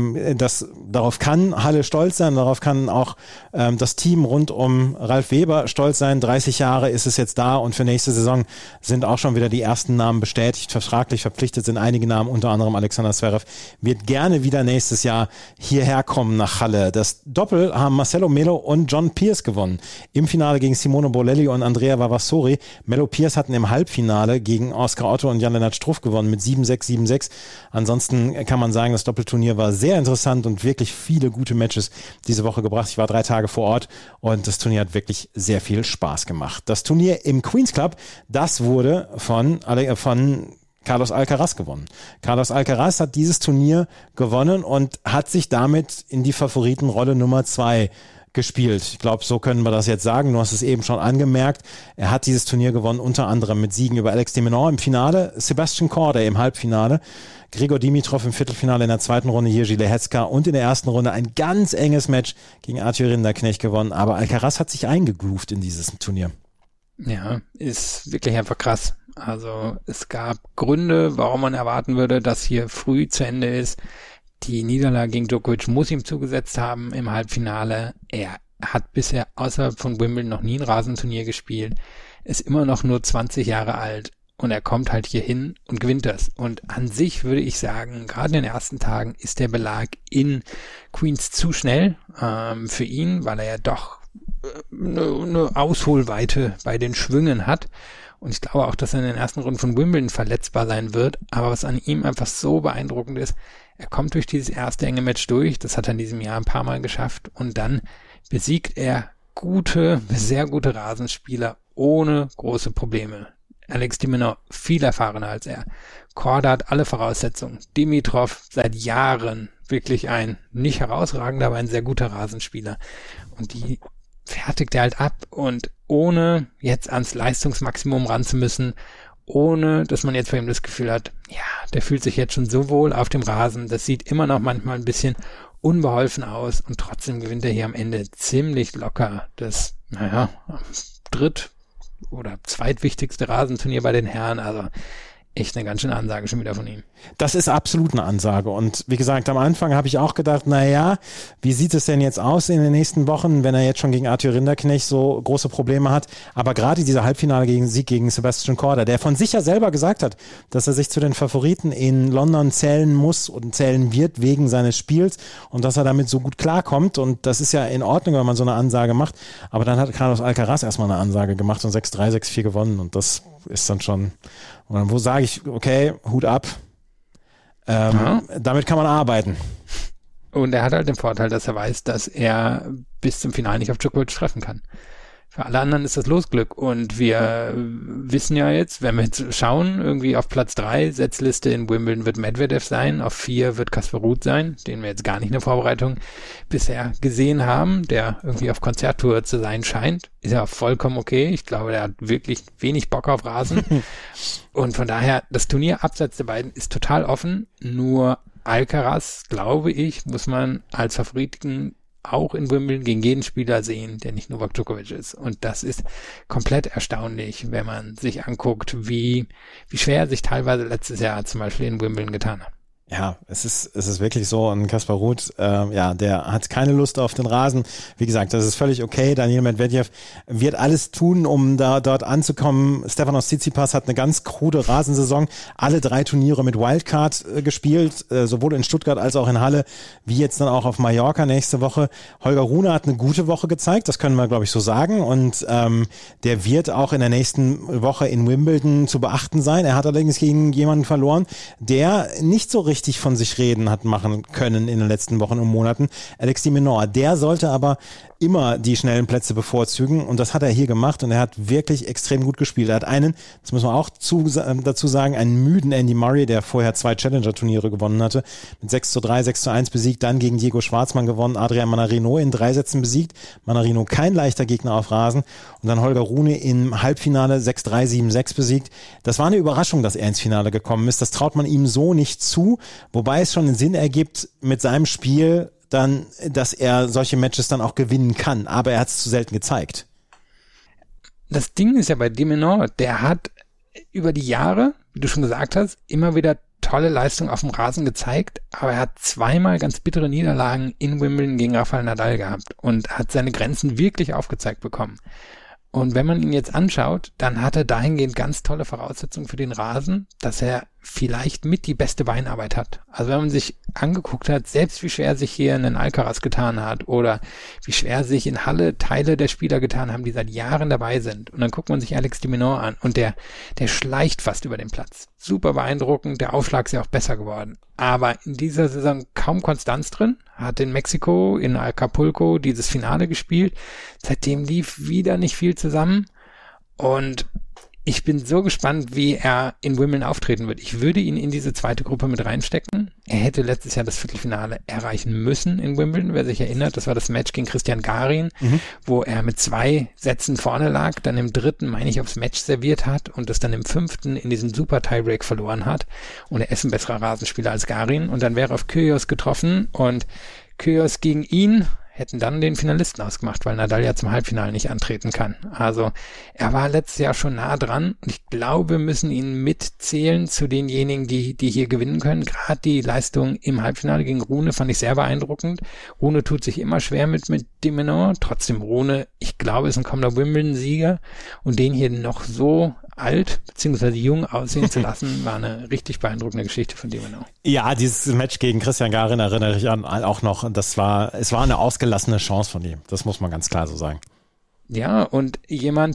darauf kann Halle stolz sein, darauf kann auch das Team rund um Ralf Weber stolz sein. 30 Jahre ist es jetzt da und für nächste Saison sind auch schon wieder die ersten Namen bestätigt. Vertraglich verpflichtet sind einige Namen, unter anderem Alexander Zverev wird gerne wieder nächstes Jahr hierher kommen nach Halle. Das Doppel haben Marcelo Melo und John Pierce gewonnen. Im Finale gegen Simone Bolelli und Andrea Vavasori. Melo Pierce hatten im Halbfinale gegen Oskar Otto und Jan-Lennart Struff gewonnen mit 7-6, 7-6. Ansonsten kann man sagen, das Doppelturnier war sehr interessant und wirklich viele gute Matches diese Woche gebracht. Ich war 3 Tage vor Ort und das Turnier hat wirklich sehr viel Spaß gemacht. Das Turnier im Queen's Club, das wurde von Carlos Alcaraz gewonnen. Carlos Alcaraz hat dieses Turnier gewonnen und hat sich damit in die Favoritenrolle Nummer 2 gespielt. Ich glaube, so können wir das jetzt sagen. Du hast es eben schon angemerkt. Er hat dieses Turnier gewonnen, unter anderem mit Siegen über Alex de Minaur im Finale, Sebastian Korda im Halbfinale, Grigor Dimitrov im Viertelfinale in der 2. Runde, Jiří Lehecka und in der 1. Runde ein ganz enges Match gegen Arthur Rinderknecht gewonnen. Aber Alcaraz hat sich eingegroovt in dieses Turnier. Ja, ist wirklich einfach krass. Also es gab Gründe, warum man erwarten würde, dass hier früh zu Ende ist. Die Niederlage gegen Djokovic muss ihm zugesetzt haben im Halbfinale. Er hat bisher außerhalb von Wimbledon noch nie ein Rasenturnier gespielt, ist immer noch nur 20 Jahre alt und er kommt halt hier hin und gewinnt das. Und an sich würde ich sagen, gerade in den ersten Tagen ist der Belag in Queens zu schnell für ihn, weil er ja doch eine Ausholweite bei den Schwüngen hat. Und ich glaube auch, dass er in den ersten Runden von Wimbledon verletzbar sein wird. Aber was an ihm einfach so beeindruckend ist, er kommt durch dieses erste enge Match durch. Das hat er in diesem Jahr ein paar Mal geschafft. Und dann besiegt er sehr gute Rasenspieler ohne große Probleme. Alex de Minaur viel erfahrener als er. Korda hat alle Voraussetzungen. Dimitrov seit Jahren wirklich ein nicht herausragender, aber ein sehr guter Rasenspieler. Und die fertigt er halt ab und ohne jetzt ans Leistungsmaximum ran zu müssen, ohne dass man jetzt bei ihm das Gefühl hat, ja, der fühlt sich jetzt schon so wohl auf dem Rasen, das sieht immer noch manchmal ein bisschen unbeholfen aus und trotzdem gewinnt er hier am Ende ziemlich locker das, dritt- oder zweitwichtigste Rasenturnier bei den Herren, also echt eine ganz schöne Ansage schon wieder von ihm. Das ist absolut eine Ansage und wie gesagt, am Anfang habe ich auch gedacht, wie sieht es denn jetzt aus in den nächsten Wochen, wenn er jetzt schon gegen Arthur Rinderknecht so große Probleme hat, aber gerade dieser Halbfinale-Sieg gegen Sebastian Korda, der von sich ja selber gesagt hat, dass er sich zu den Favoriten in London zählen muss und zählen wird wegen seines Spiels und dass er damit so gut klarkommt und das ist ja in Ordnung, wenn man so eine Ansage macht, aber dann hat Carlos Alcaraz erstmal eine Ansage gemacht und 6-3, 6-4 gewonnen und das ist dann schon, wo sage ich, okay, Hut ab, damit kann man arbeiten. Und er hat halt den Vorteil, dass er weiß, dass er bis zum Finale nicht auf Djokovic treffen kann. Für alle anderen ist das Losglück. Und wir wissen ja jetzt, wenn wir jetzt schauen, irgendwie auf Platz 3, Setzliste in Wimbledon wird Medvedev sein, auf 4 wird Casper Ruud sein, den wir jetzt gar nicht in der Vorbereitung bisher gesehen haben, der irgendwie auf Konzerttour zu sein scheint. Ist ja vollkommen okay. Ich glaube, der hat wirklich wenig Bock auf Rasen. Und von daher, das Turnier abseits der beiden ist total offen. Nur Alcaraz, glaube ich, muss man als Favoriten auch in Wimbledon gegen jeden Spieler sehen, der nicht Novak Djokovic ist. Und das ist komplett erstaunlich, wenn man sich anguckt, wie schwer er sich teilweise letztes Jahr zum Beispiel in Wimbledon getan hat. Ja, es ist wirklich so. Und Casper Ruud, der hat keine Lust auf den Rasen. Wie gesagt, das ist völlig okay. Daniil Medvedev wird alles tun, um dort anzukommen. Stefanos Tsitsipas hat eine ganz krude Rasensaison. Alle 3 Turniere mit Wildcard gespielt, sowohl in Stuttgart als auch in Halle, wie jetzt dann auch auf Mallorca nächste Woche. Holger Rune hat eine gute Woche gezeigt, das können wir, glaube ich, so sagen. Und der wird auch in der nächsten Woche in Wimbledon zu beachten sein. Er hat allerdings gegen jemanden verloren, der nicht so richtig von sich reden hat machen können in den letzten Wochen und Monaten. Alex de Minaur, der sollte aber immer die schnellen Plätze bevorzugen und das hat er hier gemacht und er hat wirklich extrem gut gespielt. Er hat einen, das muss man auch dazu sagen, einen müden Andy Murray, der vorher 2 Challenger-Turniere gewonnen hatte, mit 6:3, 6:1 besiegt, dann gegen Diego Schwartzmann gewonnen, Adrian Manarino in 3 Sätzen besiegt, Manarino kein leichter Gegner auf Rasen und dann Holger Rune im Halbfinale 6:3, 7:6 besiegt. Das war eine Überraschung, dass er ins Finale gekommen ist. Das traut man ihm so nicht zu, wobei es schon einen Sinn ergibt mit seinem Spiel, dann, dass er solche Matches dann auch gewinnen kann. Aber er hat es zu selten gezeigt. Das Ding ist ja bei de Minaur, der hat über die Jahre, wie du schon gesagt hast, immer wieder tolle Leistungen auf dem Rasen gezeigt, aber er hat 2-mal ganz bittere Niederlagen in Wimbledon gegen Rafael Nadal gehabt und hat seine Grenzen wirklich aufgezeigt bekommen. Und wenn man ihn jetzt anschaut, dann hat er dahingehend ganz tolle Voraussetzungen für den Rasen, dass er vielleicht mit die beste Beinarbeit hat. Also wenn man sich angeguckt hat, selbst wie schwer sich hier ein Alcaraz getan hat oder wie schwer sich in Halle Teile der Spieler getan haben, die seit Jahren dabei sind. Und dann guckt man sich Alex de Minaur an und der schleicht fast über den Platz. Super beeindruckend, der Aufschlag ist ja auch besser geworden. Aber in dieser Saison kaum Konstanz drin, hat in Mexiko, in Acapulco dieses Finale gespielt. Seitdem lief wieder nicht viel zusammen und ich bin so gespannt, wie er in Wimbledon auftreten wird. Ich würde ihn in diese zweite Gruppe mit reinstecken. Er hätte letztes Jahr das Viertelfinale erreichen müssen in Wimbledon, wer sich erinnert. Das war das Match gegen Christian Garin, wo er mit 2 Sätzen vorne lag, dann im 3., meine ich, aufs Match serviert hat und es dann im 5. in diesem super Tiebreak verloren hat. Und er ist ein besserer Rasenspieler als Garin. Und dann wäre er auf Kyrgios getroffen und Kyrgios gegen ihn hätten dann den Finalisten ausgemacht, weil Nadal ja zum Halbfinale nicht antreten kann. Also er war letztes Jahr schon nah dran und ich glaube, wir müssen ihn mitzählen zu denjenigen, die hier gewinnen können. Gerade die Leistung im Halbfinale gegen Rune fand ich sehr beeindruckend. Rune tut sich immer schwer mit de Minaur. Trotzdem Rune, ich glaube, ist ein kommender Wimbledon-Sieger und den hier noch so alt bzw. jung aussehen zu lassen, war eine richtig beeindruckende Geschichte von de Minaur. Ja, dieses Match gegen Christian Garin erinnere ich an auch noch. Es war eine ausgelassene Chance von ihm. Das muss man ganz klar so sagen. Ja, und jemand,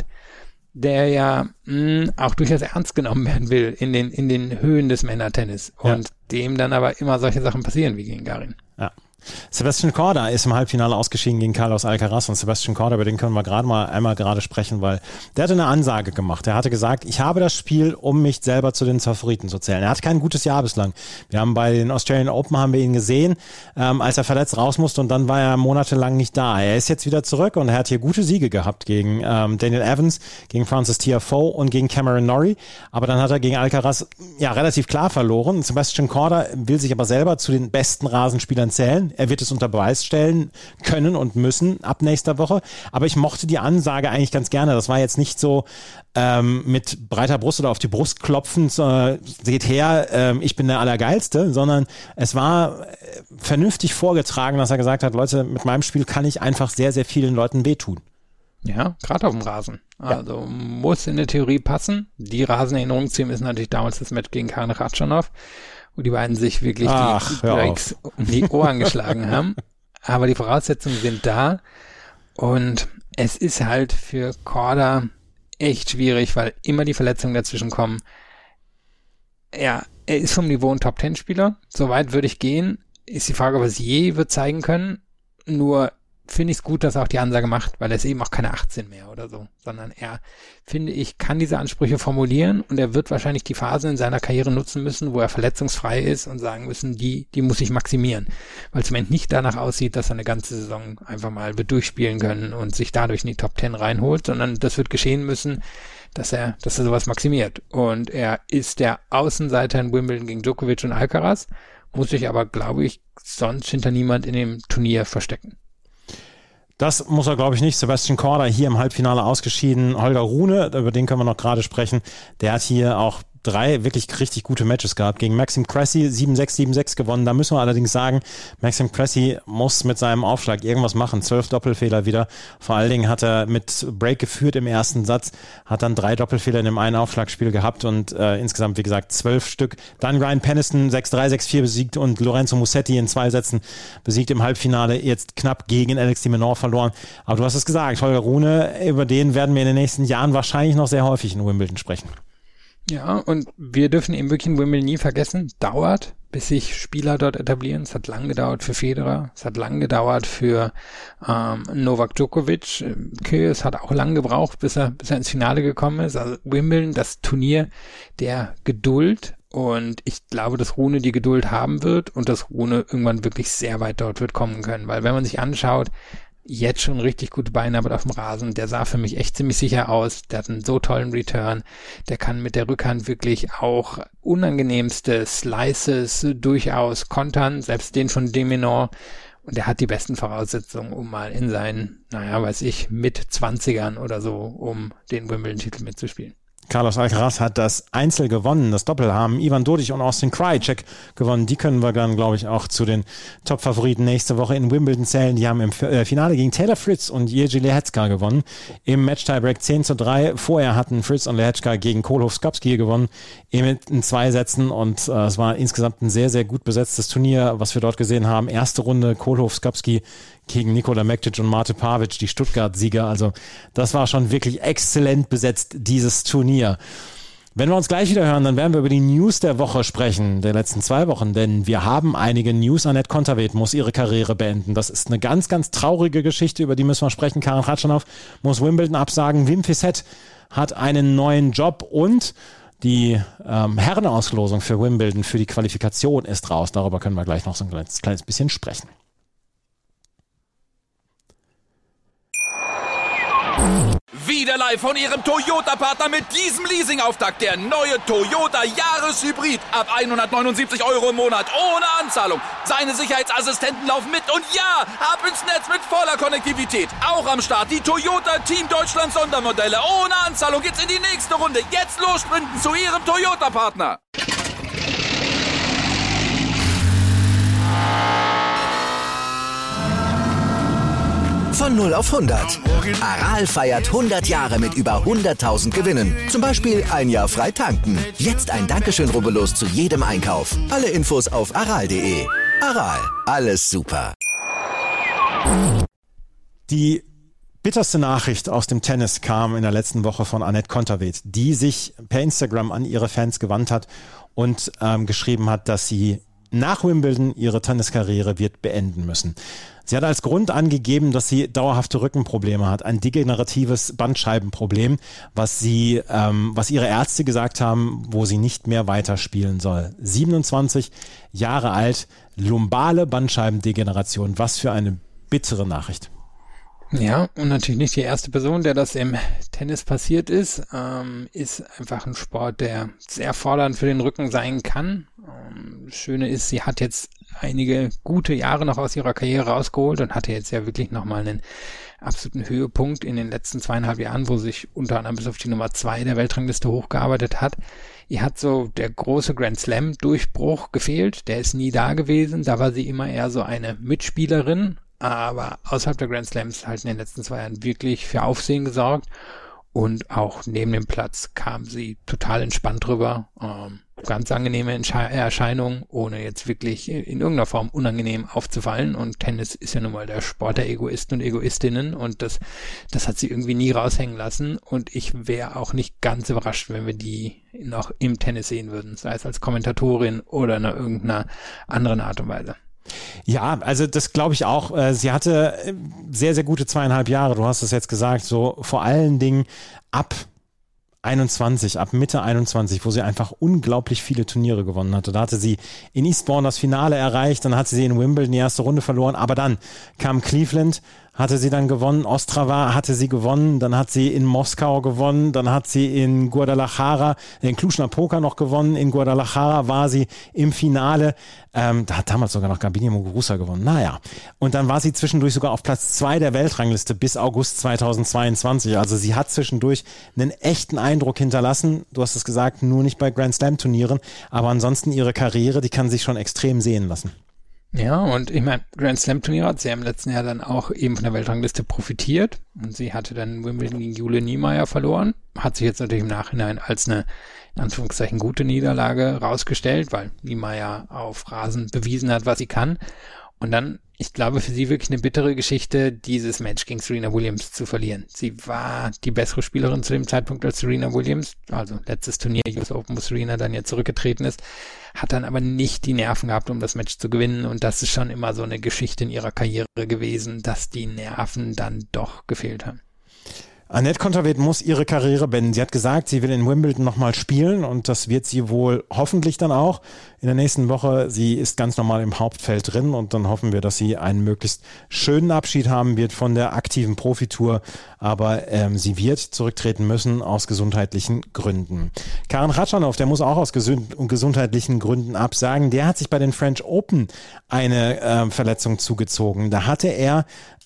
der ja auch durchaus ernst genommen werden will in den Höhen des Männertennis und dem dann aber immer solche Sachen passieren wie gegen Garin. Ja. Sebastian Korda ist im Halbfinale ausgeschieden gegen Carlos Alcaraz und Sebastian Korda, über den können wir einmal sprechen, weil der hatte eine Ansage gemacht. Er hatte gesagt, ich habe das Spiel, um mich selber zu den Favoriten zu zählen. Er hat kein gutes Jahr bislang. Wir haben bei den Australian Open haben wir ihn gesehen, als er verletzt raus musste und dann war er monatelang nicht da. Er ist jetzt wieder zurück und er hat hier gute Siege gehabt gegen Daniel Evans, gegen Francis Tiafoe und gegen Cameron Norrie. Aber dann hat er gegen Alcaraz relativ klar verloren. Sebastian Korda will sich aber selber zu den besten Rasenspielern zählen. Er wird es unter Beweis stellen können und müssen ab nächster Woche. Aber ich mochte die Ansage eigentlich ganz gerne. Das war jetzt nicht so mit breiter Brust oder auf die Brust klopfend, seht her, ich bin der Allergeilste, sondern es war vernünftig vorgetragen, dass er gesagt hat, Leute, mit meinem Spiel kann ich einfach sehr, sehr vielen Leuten wehtun. Ja, gerade auf dem Rasen. Also muss in der Theorie passen. Die Rasenerinnerung zu ihm ist natürlich damals das Match gegen Karen Khachanov, wo die beiden sich wirklich die Breaks um die Ohren geschlagen haben. Aber die Voraussetzungen sind da und es ist halt für Korda echt schwierig, weil immer die Verletzungen dazwischen kommen. Ja, er ist vom Niveau ein Top-10-Spieler. Soweit würde ich gehen. Ist die Frage, ob er es je wird zeigen können. Nur finde ich es gut, dass er auch die Ansage macht, weil er ist eben auch keine 18 mehr oder so, sondern er, finde ich, kann diese Ansprüche formulieren und er wird wahrscheinlich die Phasen in seiner Karriere nutzen müssen, wo er verletzungsfrei ist und sagen müssen, die muss ich maximieren, weil es im Moment nicht danach aussieht, dass er eine ganze Saison einfach mal wird durchspielen können und sich dadurch in die Top 10 reinholt, sondern das wird geschehen müssen, dass er sowas maximiert. Und er ist der Außenseiter in Wimbledon gegen Djokovic und Alcaraz, muss sich aber, glaube ich, sonst hinter niemand in dem Turnier verstecken. Das muss er, glaube ich, nicht. Sebastian Korda hier im Halbfinale ausgeschieden. Holger Rune, über den können wir noch gerade sprechen. Der hat hier auch 3 wirklich richtig gute Matches gehabt. Gegen Maxim Cressy 7-6, 7-6 gewonnen. Da müssen wir allerdings sagen, Maxim Cressy muss mit seinem Aufschlag irgendwas machen. 12 Doppelfehler wieder. Vor allen Dingen hat er mit Break geführt im ersten Satz, hat dann 3 Doppelfehler in dem einen Aufschlagspiel gehabt und insgesamt, wie gesagt, 12 Stück. Dann Ryan Peniston 6-3, 6-4 besiegt und Lorenzo Musetti in 2 Sätzen besiegt im Halbfinale. Jetzt knapp gegen Alex de Minaur verloren. Aber du hast es gesagt, Holger Rune, über den werden wir in den nächsten Jahren wahrscheinlich noch sehr häufig in Wimbledon sprechen. Ja, und wir dürfen eben wirklich in Wimbledon nie vergessen, dauert, bis sich Spieler dort etablieren. Es hat lang gedauert für Federer, es hat lang gedauert für Novak Djokovic. Kyrgios hat auch lang gebraucht, bis er ins Finale gekommen ist. Also Wimbledon, das Turnier der Geduld. Und ich glaube, dass Rune die Geduld haben wird und dass Rune irgendwann wirklich sehr weit dort wird kommen können. Weil wenn man sich anschaut, jetzt schon richtig gute Beinarbeit auf dem Rasen. Der sah für mich echt ziemlich sicher aus. Der hat einen so tollen Return. Der kann mit der Rückhand wirklich auch unangenehmste Slices durchaus kontern, selbst den von de Minaur. Und er hat die besten Voraussetzungen, um mal in seinen, mit 20ern oder so, um den Wimbledon-Titel mitzuspielen. Carlos Alcaraz hat das Einzel gewonnen. Das Doppel haben Ivan Dodig und Austin Krajicek gewonnen. Die können wir dann, glaube ich, auch zu den Top-Favoriten nächste Woche in Wimbledon zählen. Die haben im Finale gegen Taylor Fritz und Jerzy Lehecka gewonnen. Im Match-Tiebreak 10-3. Vorher hatten Fritz und Lehecka gegen Kohlhoff-Skapski gewonnen in 2 Sätzen. Und es war insgesamt ein sehr, sehr gut besetztes Turnier, was wir dort gesehen haben. Erste Runde Kohlhoff-Skapski gegen Nikola Mektic und Mate Pavic, die Stuttgart-Sieger. Also das war schon wirklich exzellent besetzt, dieses Turnier. Wenn wir uns gleich wieder hören, dann werden wir über die News der Woche sprechen, der letzten 2 Wochen, denn wir haben einige News. Anett Kontaveit muss ihre Karriere beenden. Das ist eine ganz, ganz traurige Geschichte, über die müssen wir sprechen. Karen Khachanov muss Wimbledon absagen. Wim Fissette hat einen neuen Job und die Herrenauslosung für Wimbledon, für die Qualifikation ist raus. Darüber können wir gleich noch so ein kleines bisschen sprechen. Wieder live von Ihrem Toyota-Partner mit diesem Leasing-Auftakt. Der neue Toyota Jahreshybrid. Ab 179 € im Monat. Ohne Anzahlung. Seine Sicherheitsassistenten laufen mit. Und ja, ab ins Netz mit voller Konnektivität. Auch am Start die Toyota Team Deutschland Sondermodelle. Ohne Anzahlung geht's in die nächste Runde. Jetzt los sprinten zu Ihrem Toyota-Partner. Von 0 auf 100. Aral feiert 100 Jahre mit über 100.000 Gewinnen. Zum Beispiel ein Jahr frei tanken. Jetzt ein Dankeschön, rubbellos zu jedem Einkauf. Alle Infos auf aral.de. Aral, alles super. Die bitterste Nachricht aus dem Tennis kam in der letzten Woche von Anett Kontaveit, die sich per Instagram an ihre Fans gewandt hat und geschrieben hat, dass sie nach Wimbledon ihre Tenniskarriere wird beenden müssen. Sie hat als Grund angegeben, dass sie dauerhafte Rückenprobleme hat, ein degeneratives Bandscheibenproblem, was ihre Ärzte gesagt haben, wo sie nicht mehr weiterspielen soll. 27 Jahre alt, lumbale Bandscheibendegeneration. Was für eine bittere Nachricht. Ja, und natürlich nicht die erste Person, der das im Tennis passiert ist. Ist einfach ein Sport, der sehr fordernd für den Rücken sein kann. Das Schöne ist, sie hat jetzt einige gute Jahre noch aus ihrer Karriere rausgeholt und hatte jetzt ja wirklich nochmal einen absoluten Höhepunkt in den letzten 2,5 Jahren, wo sie sich unter anderem bis auf die Nummer 2 der Weltrangliste hochgearbeitet hat. Ihr hat so der große Grand Slam Durchbruch gefehlt, der ist nie da gewesen, da war sie immer eher so eine Mitspielerin, aber außerhalb der Grand Slams halt in den letzten 2 Jahren wirklich für Aufsehen gesorgt und auch neben dem Platz kam sie total entspannt drüber. ganz angenehme Erscheinung, ohne jetzt wirklich in irgendeiner Form unangenehm aufzufallen. Und Tennis ist ja nun mal der Sport der Egoisten und Egoistinnen und das hat sie irgendwie nie raushängen lassen. Und ich wäre auch nicht ganz überrascht, wenn wir die noch im Tennis sehen würden, sei es als Kommentatorin oder in irgendeiner anderen Art und Weise. Ja, also das glaube ich auch. Sie hatte sehr, sehr gute 2,5 Jahre, du hast es jetzt gesagt, so vor allen Dingen ab Mitte 21, wo sie einfach unglaublich viele Turniere gewonnen hatte. Da hatte sie in Eastbourne das Finale erreicht, dann hatte sie in Wimbledon die erste Runde verloren, aber dann kam Cleveland, hatte sie dann gewonnen, Ostrava hatte sie gewonnen, dann hat sie in Moskau gewonnen, dann hat sie in Guadalajara, in Cluj-Napoca noch gewonnen, in Guadalajara war sie im Finale, da hat damals sogar noch Garbine Muguruza gewonnen, naja, und dann war sie zwischendurch sogar auf Platz 2 der Weltrangliste bis August 2022, also sie hat zwischendurch einen echten Eindruck hinterlassen, du hast es gesagt, nur nicht bei Grand Slam Turnieren, aber ansonsten ihre Karriere, die kann sich schon extrem sehen lassen. Ja, und ich meine, Grand Slam Turnier hat sie im letzten Jahr dann auch eben von der Weltrangliste profitiert und sie hatte dann Wimbledon gegen Jule Niemeyer verloren, hat sich jetzt natürlich im Nachhinein als eine, in Anführungszeichen, gute Niederlage rausgestellt, weil Niemeyer auf Rasen bewiesen hat, was sie kann. Und dann, ich glaube, für sie wirklich eine bittere Geschichte, dieses Match gegen Serena Williams zu verlieren. Sie war die bessere Spielerin zu dem Zeitpunkt als Serena Williams, also letztes Turnier, US Open, wo Serena dann ja zurückgetreten ist, hat dann aber nicht die Nerven gehabt, um das Match zu gewinnen. Und das ist schon immer so eine Geschichte in ihrer Karriere gewesen, dass die Nerven dann doch gefehlt haben. Anett Kontaveit muss ihre Karriere beenden. Sie hat gesagt, sie will in Wimbledon nochmal spielen und das wird sie wohl hoffentlich dann auch in der nächsten Woche. Sie ist ganz normal im Hauptfeld drin und dann hoffen wir, dass sie einen möglichst schönen Abschied haben wird von der aktiven Profitour. Aber sie wird zurücktreten müssen aus gesundheitlichen Gründen. Karen Khachanov, der muss auch aus gesundheitlichen Gründen absagen. Der hat sich bei den French Open eine Verletzung zugezogen. Da hatte er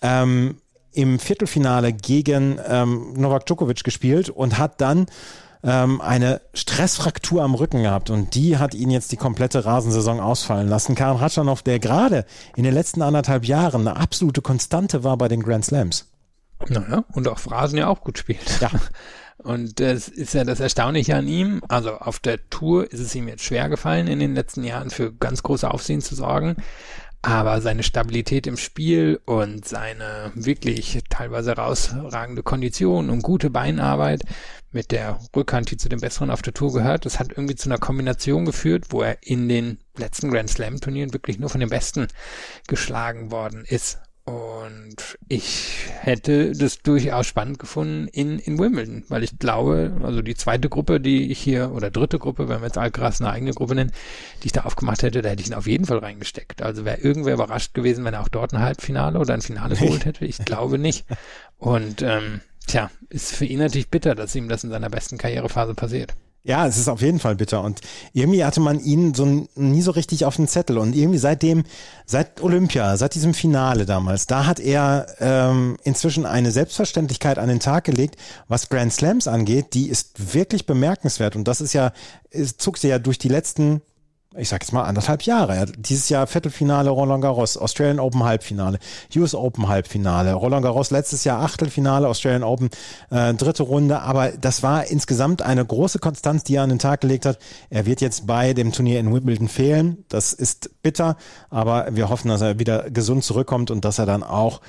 im Viertelfinale gegen Novak Djokovic gespielt und hat dann eine Stressfraktur am Rücken gehabt und die hat ihn jetzt die komplette Rasensaison ausfallen lassen. Karen Khachanov, der gerade in den letzten 1,5 Jahren eine absolute Konstante war bei den Grand Slams. Naja, und auf Rasen ja auch gut spielt. Ja. Und das ist ja das Erstaunliche an ihm. Also auf der Tour ist es ihm jetzt schwer gefallen, in den letzten Jahren für ganz große Aufsehen zu sorgen. Aber seine Stabilität im Spiel und seine wirklich teilweise herausragende Kondition und gute Beinarbeit mit der Rückhand, die zu den Besseren auf der Tour gehört, das hat irgendwie zu einer Kombination geführt, wo er in den letzten Grand Slam Turnieren wirklich nur von den Besten geschlagen worden ist. Und ich hätte das durchaus spannend gefunden in Wimbledon, weil ich glaube, also die zweite Gruppe, die ich hier, oder dritte Gruppe, wenn wir jetzt Alcaraz eine eigene Gruppe nennen, die ich da aufgemacht hätte, da hätte ich ihn auf jeden Fall reingesteckt. Also wäre irgendwer überrascht gewesen, wenn er auch dort ein Halbfinale oder ein Finale geholt hätte. Ich glaube nicht. Und ist für ihn natürlich bitter, dass ihm das in seiner besten Karrierephase passiert. Ja, es ist auf jeden Fall bitter und irgendwie hatte man ihn nie so richtig auf den Zettel und irgendwie seit Olympia, seit diesem Finale damals, da hat er inzwischen eine Selbstverständlichkeit an den Tag gelegt, was Grand Slams angeht, die ist wirklich bemerkenswert und das ist ja, es zog sie ja durch die letzten, ich sag jetzt mal 1,5 Jahre. Ja, dieses Jahr Viertelfinale Roland Garros, Australian Open Halbfinale, US Open Halbfinale, Roland Garros letztes Jahr Achtelfinale, Australian Open dritte Runde, aber das war insgesamt eine große Konstanz, die er an den Tag gelegt hat. Er wird jetzt bei dem Turnier in Wimbledon fehlen, das ist bitter, aber wir hoffen, dass er wieder gesund zurückkommt und dass er dann auch,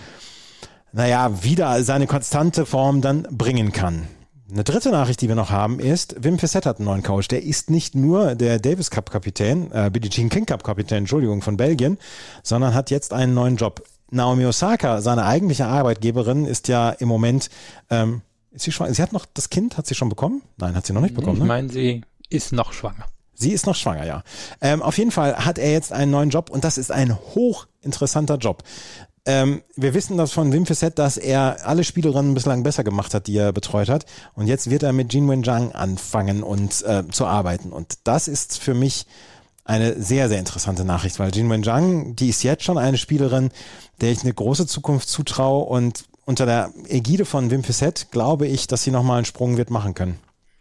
wieder seine konstante Form dann bringen kann. Eine dritte Nachricht, die wir noch haben, ist, Wim Fissette hat einen neuen Coach. Der ist nicht nur der Davis Cup Kapitän, Billie Jean King Cup Kapitän, von Belgien, sondern hat jetzt einen neuen Job. Naomi Osaka, seine eigentliche Arbeitgeberin, ist ja im Moment, ist sie schwanger? Sie hat noch das Kind, hat sie schon bekommen? Nein, hat sie noch nicht bekommen. Ich meine, sie ist noch schwanger. Sie ist noch schwanger, ja. Auf jeden Fall hat er jetzt einen neuen Job und das ist ein hochinteressanter Job. Wir wissen das von Wim Fissette, dass er alle Spielerinnen bislang besser gemacht hat, die er betreut hat. Und jetzt wird er mit Jinwen Zhang anfangen und zu arbeiten. Und das ist für mich eine sehr, sehr interessante Nachricht, weil Jinwen Zhang, die ist jetzt schon eine Spielerin, der ich eine große Zukunft zutraue. Und unter der Ägide von Wim Fissette glaube ich, dass sie nochmal einen Sprung wird machen können.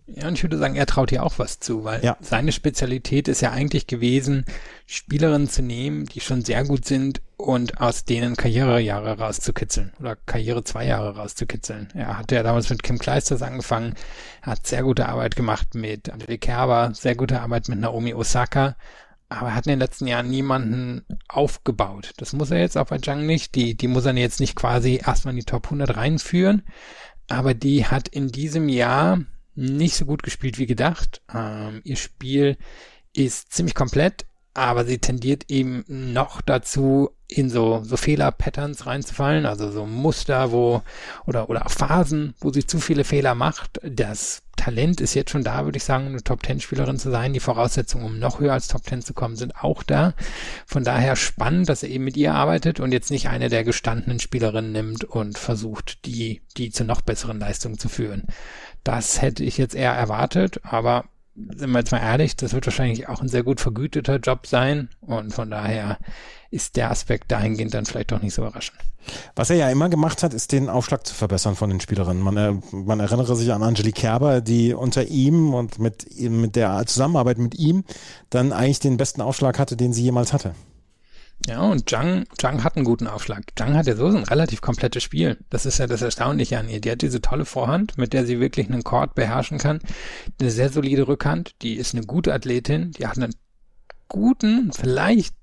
Ja, und ich würde sagen, er traut ihr auch was zu, weil seine Spezialität ist ja eigentlich gewesen, Spielerinnen zu nehmen, die schon sehr gut sind und aus denen Karrierejahre rauszukitzeln oder Karriere 2 Jahre rauszukitzeln. Er hatte ja damals mit Kim Clijsters angefangen, hat sehr gute Arbeit gemacht mit Angelique Kerber, sehr gute Arbeit mit Naomi Osaka, aber er hat in den letzten Jahren niemanden aufgebaut. Das muss er jetzt auch bei Zhang nicht. Die muss er jetzt nicht quasi erstmal in die Top 100 reinführen, aber die hat in diesem Jahr nicht so gut gespielt wie gedacht. Ihr Spiel ist ziemlich komplett, aber sie tendiert eben noch dazu, in so Fehler-Patterns reinzufallen, also so Muster, oder Phasen, wo sie zu viele Fehler macht. Das Talent ist jetzt schon da, würde ich sagen, eine Top-10-Spielerin zu sein. Die Voraussetzungen, um noch höher als Top-10 zu kommen, sind auch da. Von daher spannend, dass er eben mit ihr arbeitet und jetzt nicht eine der gestandenen Spielerinnen nimmt und versucht, die zu noch besseren Leistungen zu führen. Das hätte ich jetzt eher erwartet, aber sind wir jetzt mal ehrlich, das wird wahrscheinlich auch ein sehr gut vergüteter Job sein und von daher ist der Aspekt dahingehend dann vielleicht doch nicht so überraschend. Was er ja immer gemacht hat, ist den Aufschlag zu verbessern von den Spielerinnen. Man erinnere sich an Angelique Kerber, die unter ihm und mit der Zusammenarbeit mit ihm dann eigentlich den besten Aufschlag hatte, den sie jemals hatte. Ja, und Zhang hat einen guten Aufschlag. Zhang hat ja so ein relativ komplettes Spiel. Das ist ja das Erstaunliche an ihr. Die hat diese tolle Vorhand, mit der sie wirklich einen Court beherrschen kann. Eine sehr solide Rückhand. Die ist eine gute Athletin. Die hat einen guten, vielleicht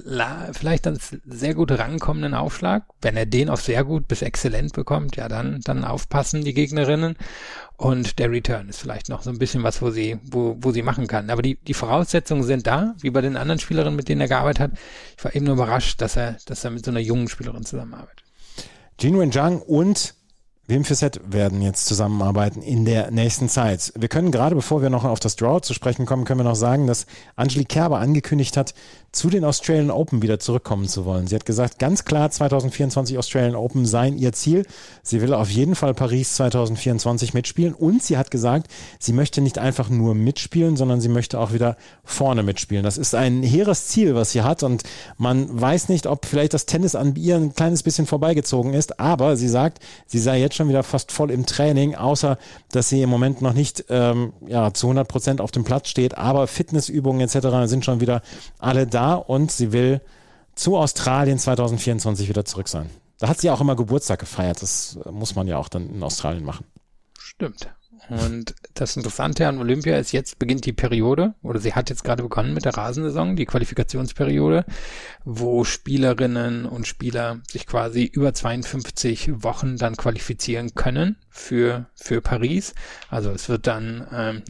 dann sehr gut rankommenden Aufschlag. Wenn er den auf sehr gut bis exzellent bekommt, ja, dann aufpassen die Gegnerinnen. Und der Return ist vielleicht noch so ein bisschen was, wo sie machen kann. Aber die Voraussetzungen sind da, wie bei den anderen Spielerinnen, mit denen er gearbeitet hat. Ich war eben nur überrascht, dass er mit so einer jungen Spielerin zusammenarbeitet. Qinwen Zhang und Wim Fissette werden jetzt zusammenarbeiten in der nächsten Zeit. Wir können gerade, bevor wir noch auf das Draw zu sprechen kommen, können wir noch sagen, dass Angelique Kerber angekündigt hat, zu den Australian Open wieder zurückkommen zu wollen. Sie hat gesagt, ganz klar 2024 Australian Open seien ihr Ziel. Sie will auf jeden Fall Paris 2024 mitspielen und sie hat gesagt, sie möchte nicht einfach nur mitspielen, sondern sie möchte auch wieder vorne mitspielen. Das ist ein hehres Ziel, was sie hat und man weiß nicht, ob vielleicht das Tennis an ihr ein kleines bisschen vorbeigezogen ist, aber sie sagt, sie sei jetzt schon wieder fast voll im Training, außer dass sie im Moment noch nicht zu 100% auf dem Platz steht, aber Fitnessübungen etc. sind schon wieder alle da und sie will zu Australien 2024 wieder zurück sein. Da hat sie auch immer Geburtstag gefeiert, das muss man ja auch dann in Australien machen. Stimmt. Und das Interessante an Olympia ist, jetzt beginnt die Periode, oder sie hat jetzt gerade begonnen mit der Rasensaison, die Qualifikationsperiode, wo Spielerinnen und Spieler sich quasi über 52 Wochen dann qualifizieren können für Paris. Also es wird dann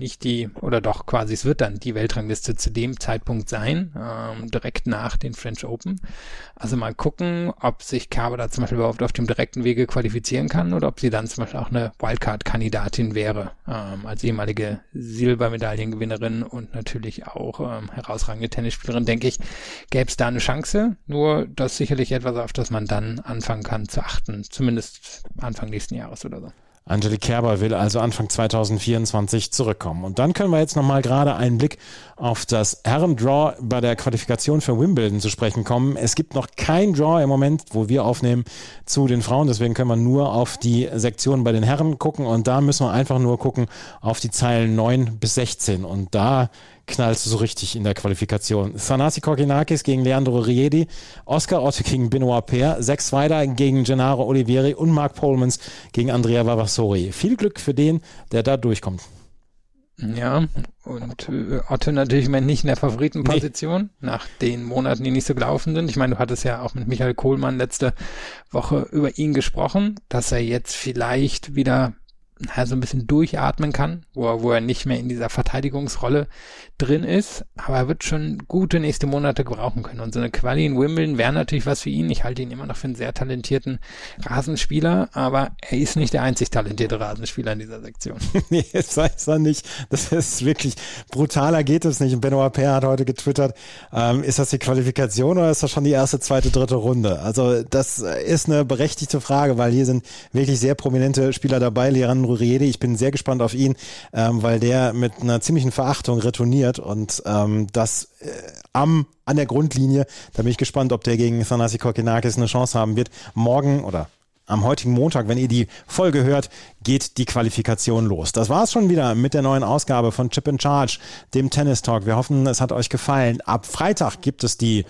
es wird dann die Weltrangliste zu dem Zeitpunkt sein, direkt nach den French Open. Also mal gucken, ob sich Kerber da zum Beispiel überhaupt auf dem direkten Wege qualifizieren kann oder ob sie dann zum Beispiel auch eine Wildcard-Kandidatin wäre, als ehemalige Silbermedaillengewinnerin und natürlich auch herausragende Tennisspielerin, denke ich, gäbe es da eine Chance. Nur das ist sicherlich etwas, auf das man dann anfangen kann zu achten, zumindest Anfang nächsten Jahres oder so. Angelique Kerber will also Anfang 2024 zurückkommen. Und dann können wir jetzt nochmal gerade einen Blick auf das Herren-Draw bei der Qualifikation für Wimbledon zu sprechen kommen. Es gibt noch kein Draw im Moment, wo wir aufnehmen, zu den Frauen. Deswegen können wir nur auf die Sektion bei den Herren gucken. Und da müssen wir einfach nur gucken auf die Zeilen 9 bis 16. Und da knallst du so richtig in der Qualifikation. Thanasi Kokkinakis gegen Leandro Riedi, Oscar Otte gegen Benoit Paire, Zack Swider gegen Gennaro Olivieri und Mark Polmans gegen Andrea Vavassori. Viel Glück für den, der da durchkommt. Ja, und Otte natürlich nicht in der Favoritenposition, nach den Monaten, die nicht so gelaufen sind. Ich meine, du hattest ja auch mit Michael Kohlmann letzte Woche über ihn gesprochen, dass er jetzt vielleicht wieder so ein bisschen durchatmen kann, wo er nicht mehr in dieser Verteidigungsrolle drin ist, aber er wird schon gute nächste Monate brauchen können und so eine Quali in Wimbledon wäre natürlich was für ihn. Ich halte ihn immer noch für einen sehr talentierten Rasenspieler, aber er ist nicht der einzig talentierte Rasenspieler in dieser Sektion. Nee, das weiß er nicht. Das ist wirklich, brutaler geht es nicht. Und Benoit Paire hat heute getwittert, ist das die Qualifikation oder ist das schon die erste, zweite, dritte Runde? Also das ist eine berechtigte Frage, weil hier sind wirklich sehr prominente Spieler dabei. Leandro Riedi, ich bin sehr gespannt auf ihn, weil der mit einer ziemlichen Verachtung retourniert und das an der Grundlinie, da bin ich gespannt, ob der gegen Thanasi Kokkinakis eine Chance haben wird. Morgen oder am heutigen Montag, wenn ihr die Folge hört, geht die Qualifikation los. Das war's schon wieder mit der neuen Ausgabe von Chip in Charge, dem Tennis Talk. Wir hoffen, es hat euch gefallen. Ab Freitag gibt es die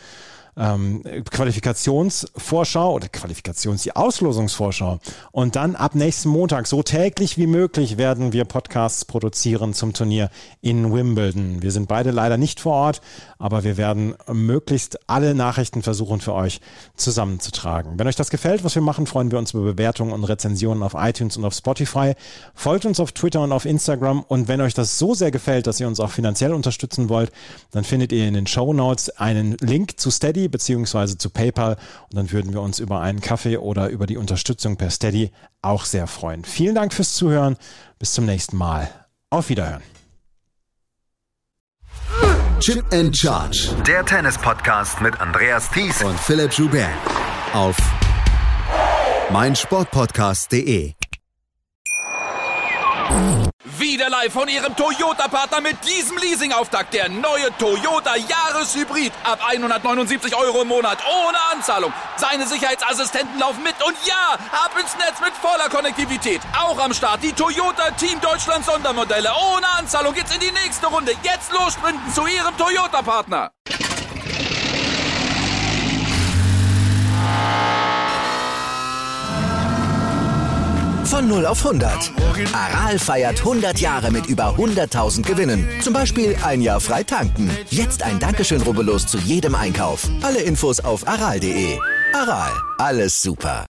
Qualifikationsvorschau oder die Auslosungsvorschau. Und dann ab nächsten Montag, so täglich wie möglich, werden wir Podcasts produzieren zum Turnier in Wimbledon. Wir sind beide leider nicht vor Ort, aber wir werden möglichst alle Nachrichten versuchen für euch zusammenzutragen. Wenn euch das gefällt, was wir machen, freuen wir uns über Bewertungen und Rezensionen auf iTunes und auf Spotify. Folgt uns auf Twitter und auf Instagram. Und wenn euch das so sehr gefällt, dass ihr uns auch finanziell unterstützen wollt, dann findet ihr in den Shownotes einen Link zu Steady beziehungsweise zu PayPal und dann würden wir uns über einen Kaffee oder über die Unterstützung per Steady auch sehr freuen. Vielen Dank fürs Zuhören. Bis zum nächsten Mal. Auf Wiederhören. Chip and Charge. Der Tennis-Podcast mit Andreas Thies und Philipp Joubert. Auf meinsportpodcast.de. Wieder live von Ihrem Toyota-Partner mit diesem Leasing-Auftakt. Der neue Toyota Jahreshybrid. Ab 179 € im Monat. Ohne Anzahlung. Seine Sicherheitsassistenten laufen mit. Und ja, ab ins Netz mit voller Konnektivität. Auch am Start die Toyota Team Deutschland Sondermodelle. Ohne Anzahlung geht's in die nächste Runde. Jetzt los sprinten zu Ihrem Toyota-Partner. Von 0 auf 100. Aral feiert 100 Jahre mit über 100.000 Gewinnen. Zum Beispiel ein Jahr frei tanken. Jetzt ein Dankeschön, rubbellos zu jedem Einkauf. Alle Infos auf aral.de. Aral, alles super.